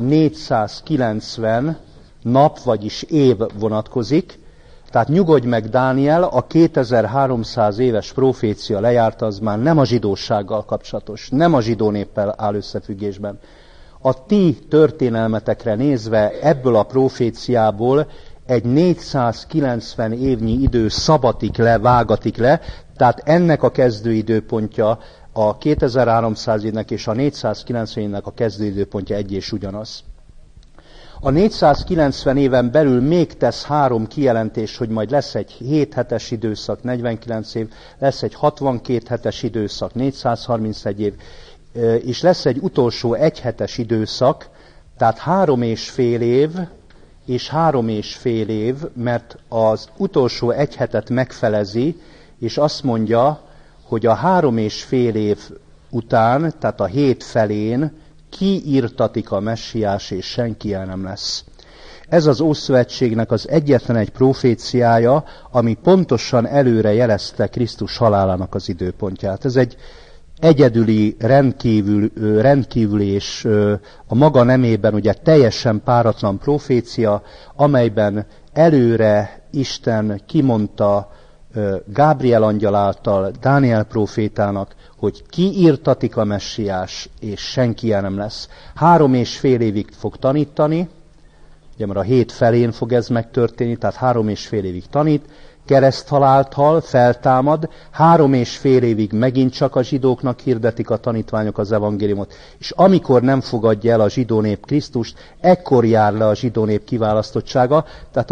490 nap, vagyis év vonatkozik. Tehát nyugodj meg, Dániel, a 2300 éves profécia lejárta, az már nem a zsidósággal kapcsolatos, nem a zsidó néppel áll összefüggésben. A ti történelmetekre nézve ebből a proféciából egy 490 évnyi idő szabatik le, vágatik le, tehát ennek a kezdőidőpontja a 2300 évnek és a 490 évnek a kezdőidőpontja egy és ugyanaz. A 490 éven belül még tesz 3 kijelentés, hogy majd lesz egy 7 hetes időszak, 49 év, lesz egy 62 hetes időszak, 431 év, és lesz egy utolsó 1 hetes időszak, tehát 3,5 év, és 3,5 év, mert az utolsó 1 hetet megfelezi, és azt mondja, hogy a 3,5 év után, tehát a 7 felén kiirtatik a messiás, és senki el nem lesz. Ez az Ószövetségnek az egyetlen egy proféciája, ami pontosan előre jelezte Krisztus halálának az időpontját. Ez egy egyedüli, rendkívüli és a maga nemében ugye teljesen páratlan profécia, amelyben előre Isten kimondta Gábriel angyal által Dániel prófétának, hogy kiirtatik a messiás, és senki el nem lesz. 3,5 évig fog tanítani, ugye már a 7 felén fog ez megtörténni, tehát 3,5 évig tanít, kereszthalált hal, feltámad, 3,5 évig megint csak a zsidóknak hirdetik a tanítványok az evangéliumot, és amikor nem fogadja el a zsidó nép Krisztust, ekkor jár le a zsidó nép kiválasztottsága, tehát a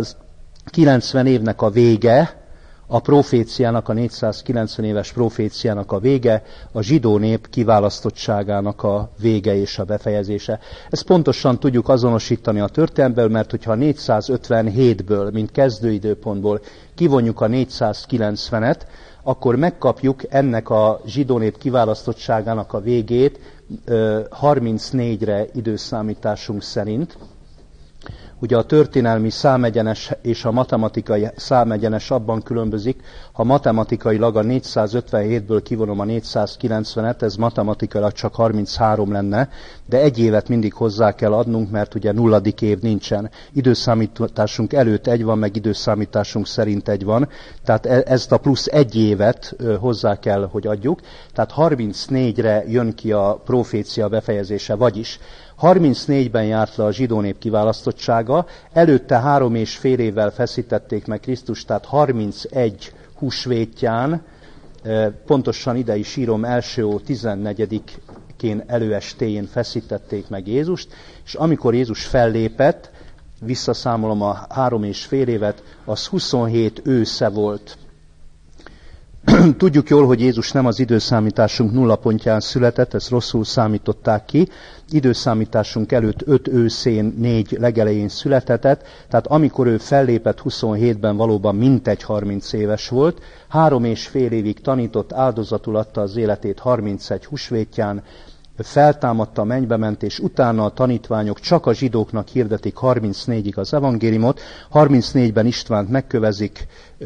490 évnek a vége, a proféciának, a 490 éves proféciának a vége, a zsidó nép kiválasztottságának a vége és a befejezése. Ezt pontosan tudjuk azonosítani a történelmből, mert hogyha 457-ből, mint kezdőidőpontból kivonjuk a 490-et, akkor megkapjuk ennek a zsidó nép kiválasztottságának a végét 34-re időszámításunk szerint. Ugye a történelmi számegyenes és a matematikai számegyenes abban különbözik, ha matematikailag a 457-ből kivonom a 490-et, ez matematikailag csak 33 lenne, de egy évet mindig hozzá kell adnunk, mert ugye nulladik év nincsen. Időszámításunk előtt egy van, meg időszámításunk szerint egy van, tehát ezt a plusz egy évet hozzá kell, hogy adjuk. Tehát 34-re jön ki a profécia befejezése, vagyis 34-ben járt le a zsidó nép kiválasztottsága, előtte 3,5 évvel feszítették meg Krisztust, tehát 31 húsvétján, pontosan ide is írom, első hó 14-én előestéjén feszítették meg Jézust, és amikor Jézus fellépett, visszaszámolom a 3,5 évet, az 27 ősze volt. Tudjuk jól, hogy Jézus nem az időszámításunk nullapontján született, ezt rosszul számították ki. Időszámításunk előtt 5 őszén, 4 legelején született, tehát amikor ő fellépett 27-ben valóban mintegy 30 éves volt, 3,5 évig tanított, áldozatul adta az életét 31 húsvétján, feltámadta, mennybe ment, és utána a tanítványok csak a zsidóknak hirdetik 34-ig az evangéliumot, 34-ben Istvánt megkövezik,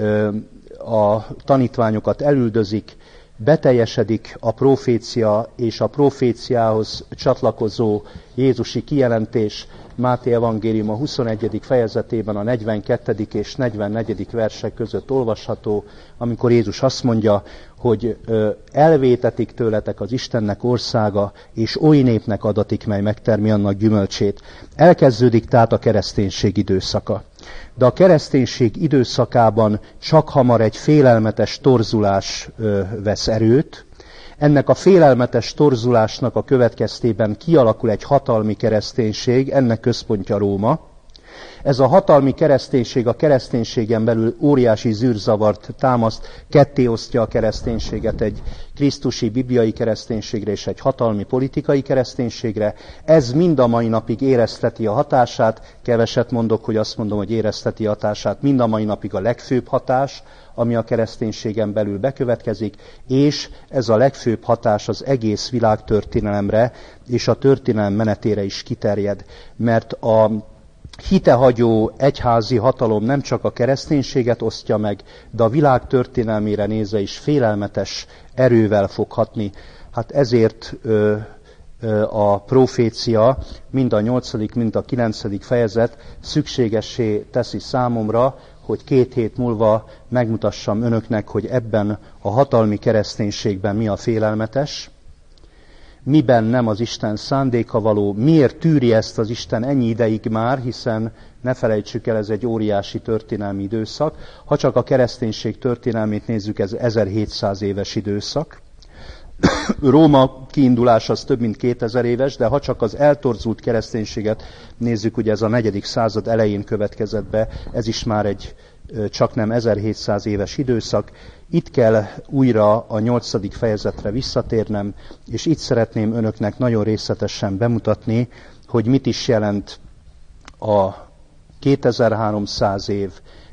a tanítványokat elüldözik, beteljesedik a profécia és a proféciához csatlakozó jézusi kijelentés. Máté evangélium a 21. fejezetében a 42. és 44. versek között olvasható, amikor Jézus azt mondja, hogy elvétetik tőletek az Istennek országa, és oly népnek adatik, mely megtermi annak gyümölcsét. Elkezdődik tehát a kereszténység időszaka. De a kereszténység időszakában csak hamar egy félelmetes torzulás vesz erőt. Ennek a félelmetes torzulásnak a következtében kialakul egy hatalmi kereszténység, ennek központja Róma. Ez a hatalmi kereszténység a kereszténységen belül óriási zűrzavart támaszt, ketté osztja a kereszténységet egy krisztusi bibliai kereszténységre és egy hatalmi politikai kereszténységre. Ez mind a mai napig érezteti a hatását, keveset mondok, hogy azt mondom, hogy érezteti a hatását, mind a mai napig a legfőbb hatás, ami a kereszténységen belül bekövetkezik, és ez a legfőbb hatás az egész világtörténelemre és a történelem menetére is kiterjed, mert a hitehagyó egyházi hatalom nem csak a kereszténységet osztja meg, de a világ történelmére nézve is félelmetes erővel fog hatni. Hát ezért a profécia, mind a 8., mind a 9. fejezet szükségessé teszi számomra, hogy 2 hét múlva megmutassam önöknek, hogy ebben a hatalmi kereszténységben mi a félelmetes, miben nem az Isten szándéka való, miért tűri ezt az Isten ennyi ideig már, hiszen ne felejtsük el, ez egy óriási történelmi időszak. Ha csak a kereszténység történelmét nézzük, ez 1700 éves időszak. Róma kiindulás az több mint 2000 éves, de ha csak az eltorzult kereszténységet nézzük, ugye ez a 4. század elején következett be, ez is már egy csak nem 1700 éves időszak. Itt kell újra a 8. fejezetre visszatérnem, és itt szeretném önöknek nagyon részletesen bemutatni, hogy mit is jelent a 2300 év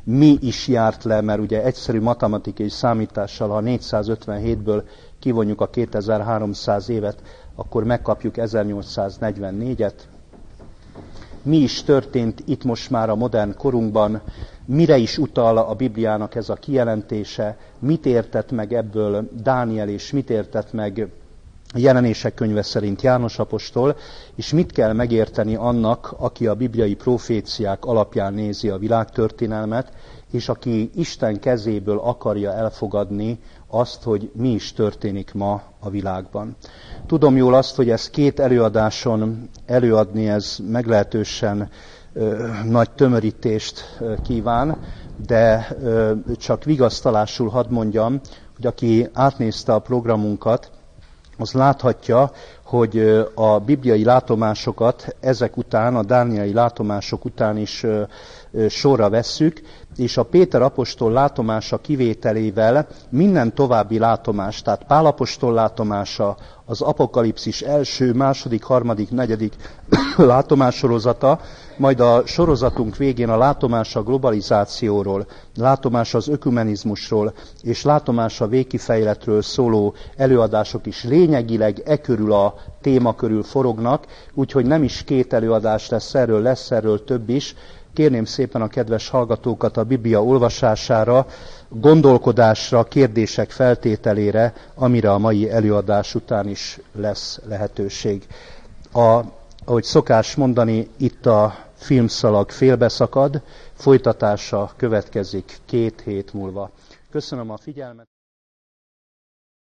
mi is járt le, mert ugye egyszerű matematikai számítással, ha 457-ből kivonjuk a 2300 évet, akkor megkapjuk 1844-et. Mi is történt itt most már a modern korunkban, mire is utal a Bibliának ez a kijelentése, mit értett meg ebből Dániel, és mit értett meg a Jelenések könyve szerint János apostol, és mit kell megérteni annak, aki a bibliai proféciák alapján nézi a világtörténelmet, és aki Isten kezéből akarja elfogadni azt, hogy mi is történik ma a világban. Tudom jól azt, hogy ezt 2 előadáson előadni, ez meglehetősen nagy tömörítést kíván, de csak vigasztalásul hadd mondjam, hogy aki átnézte a programunkat, az láthatja, hogy a bibliai látomásokat ezek után, a dánieli látomások után is sorra vesszük, és a Péter apostol látomása kivételével minden további látomás, tehát Pál apostol látomása, az Apokalipszis első, második, harmadik, negyedik látomássorozata, majd a sorozatunk végén a látomás a globalizációról, látomás az ökumenizmusról és látomás a végkifejletről szóló előadások is lényegileg körül a téma körül forognak, úgyhogy nem is 2 előadás lesz erről több is. Kérném szépen a kedves hallgatókat a Biblia olvasására, gondolkodásra, kérdések feltételére, amire a mai előadás után is lesz lehetőség. Ahogy szokás mondani, itt a filmszalag félbeszakad, folytatása következik 2 hét múlva. Köszönöm a figyelmet!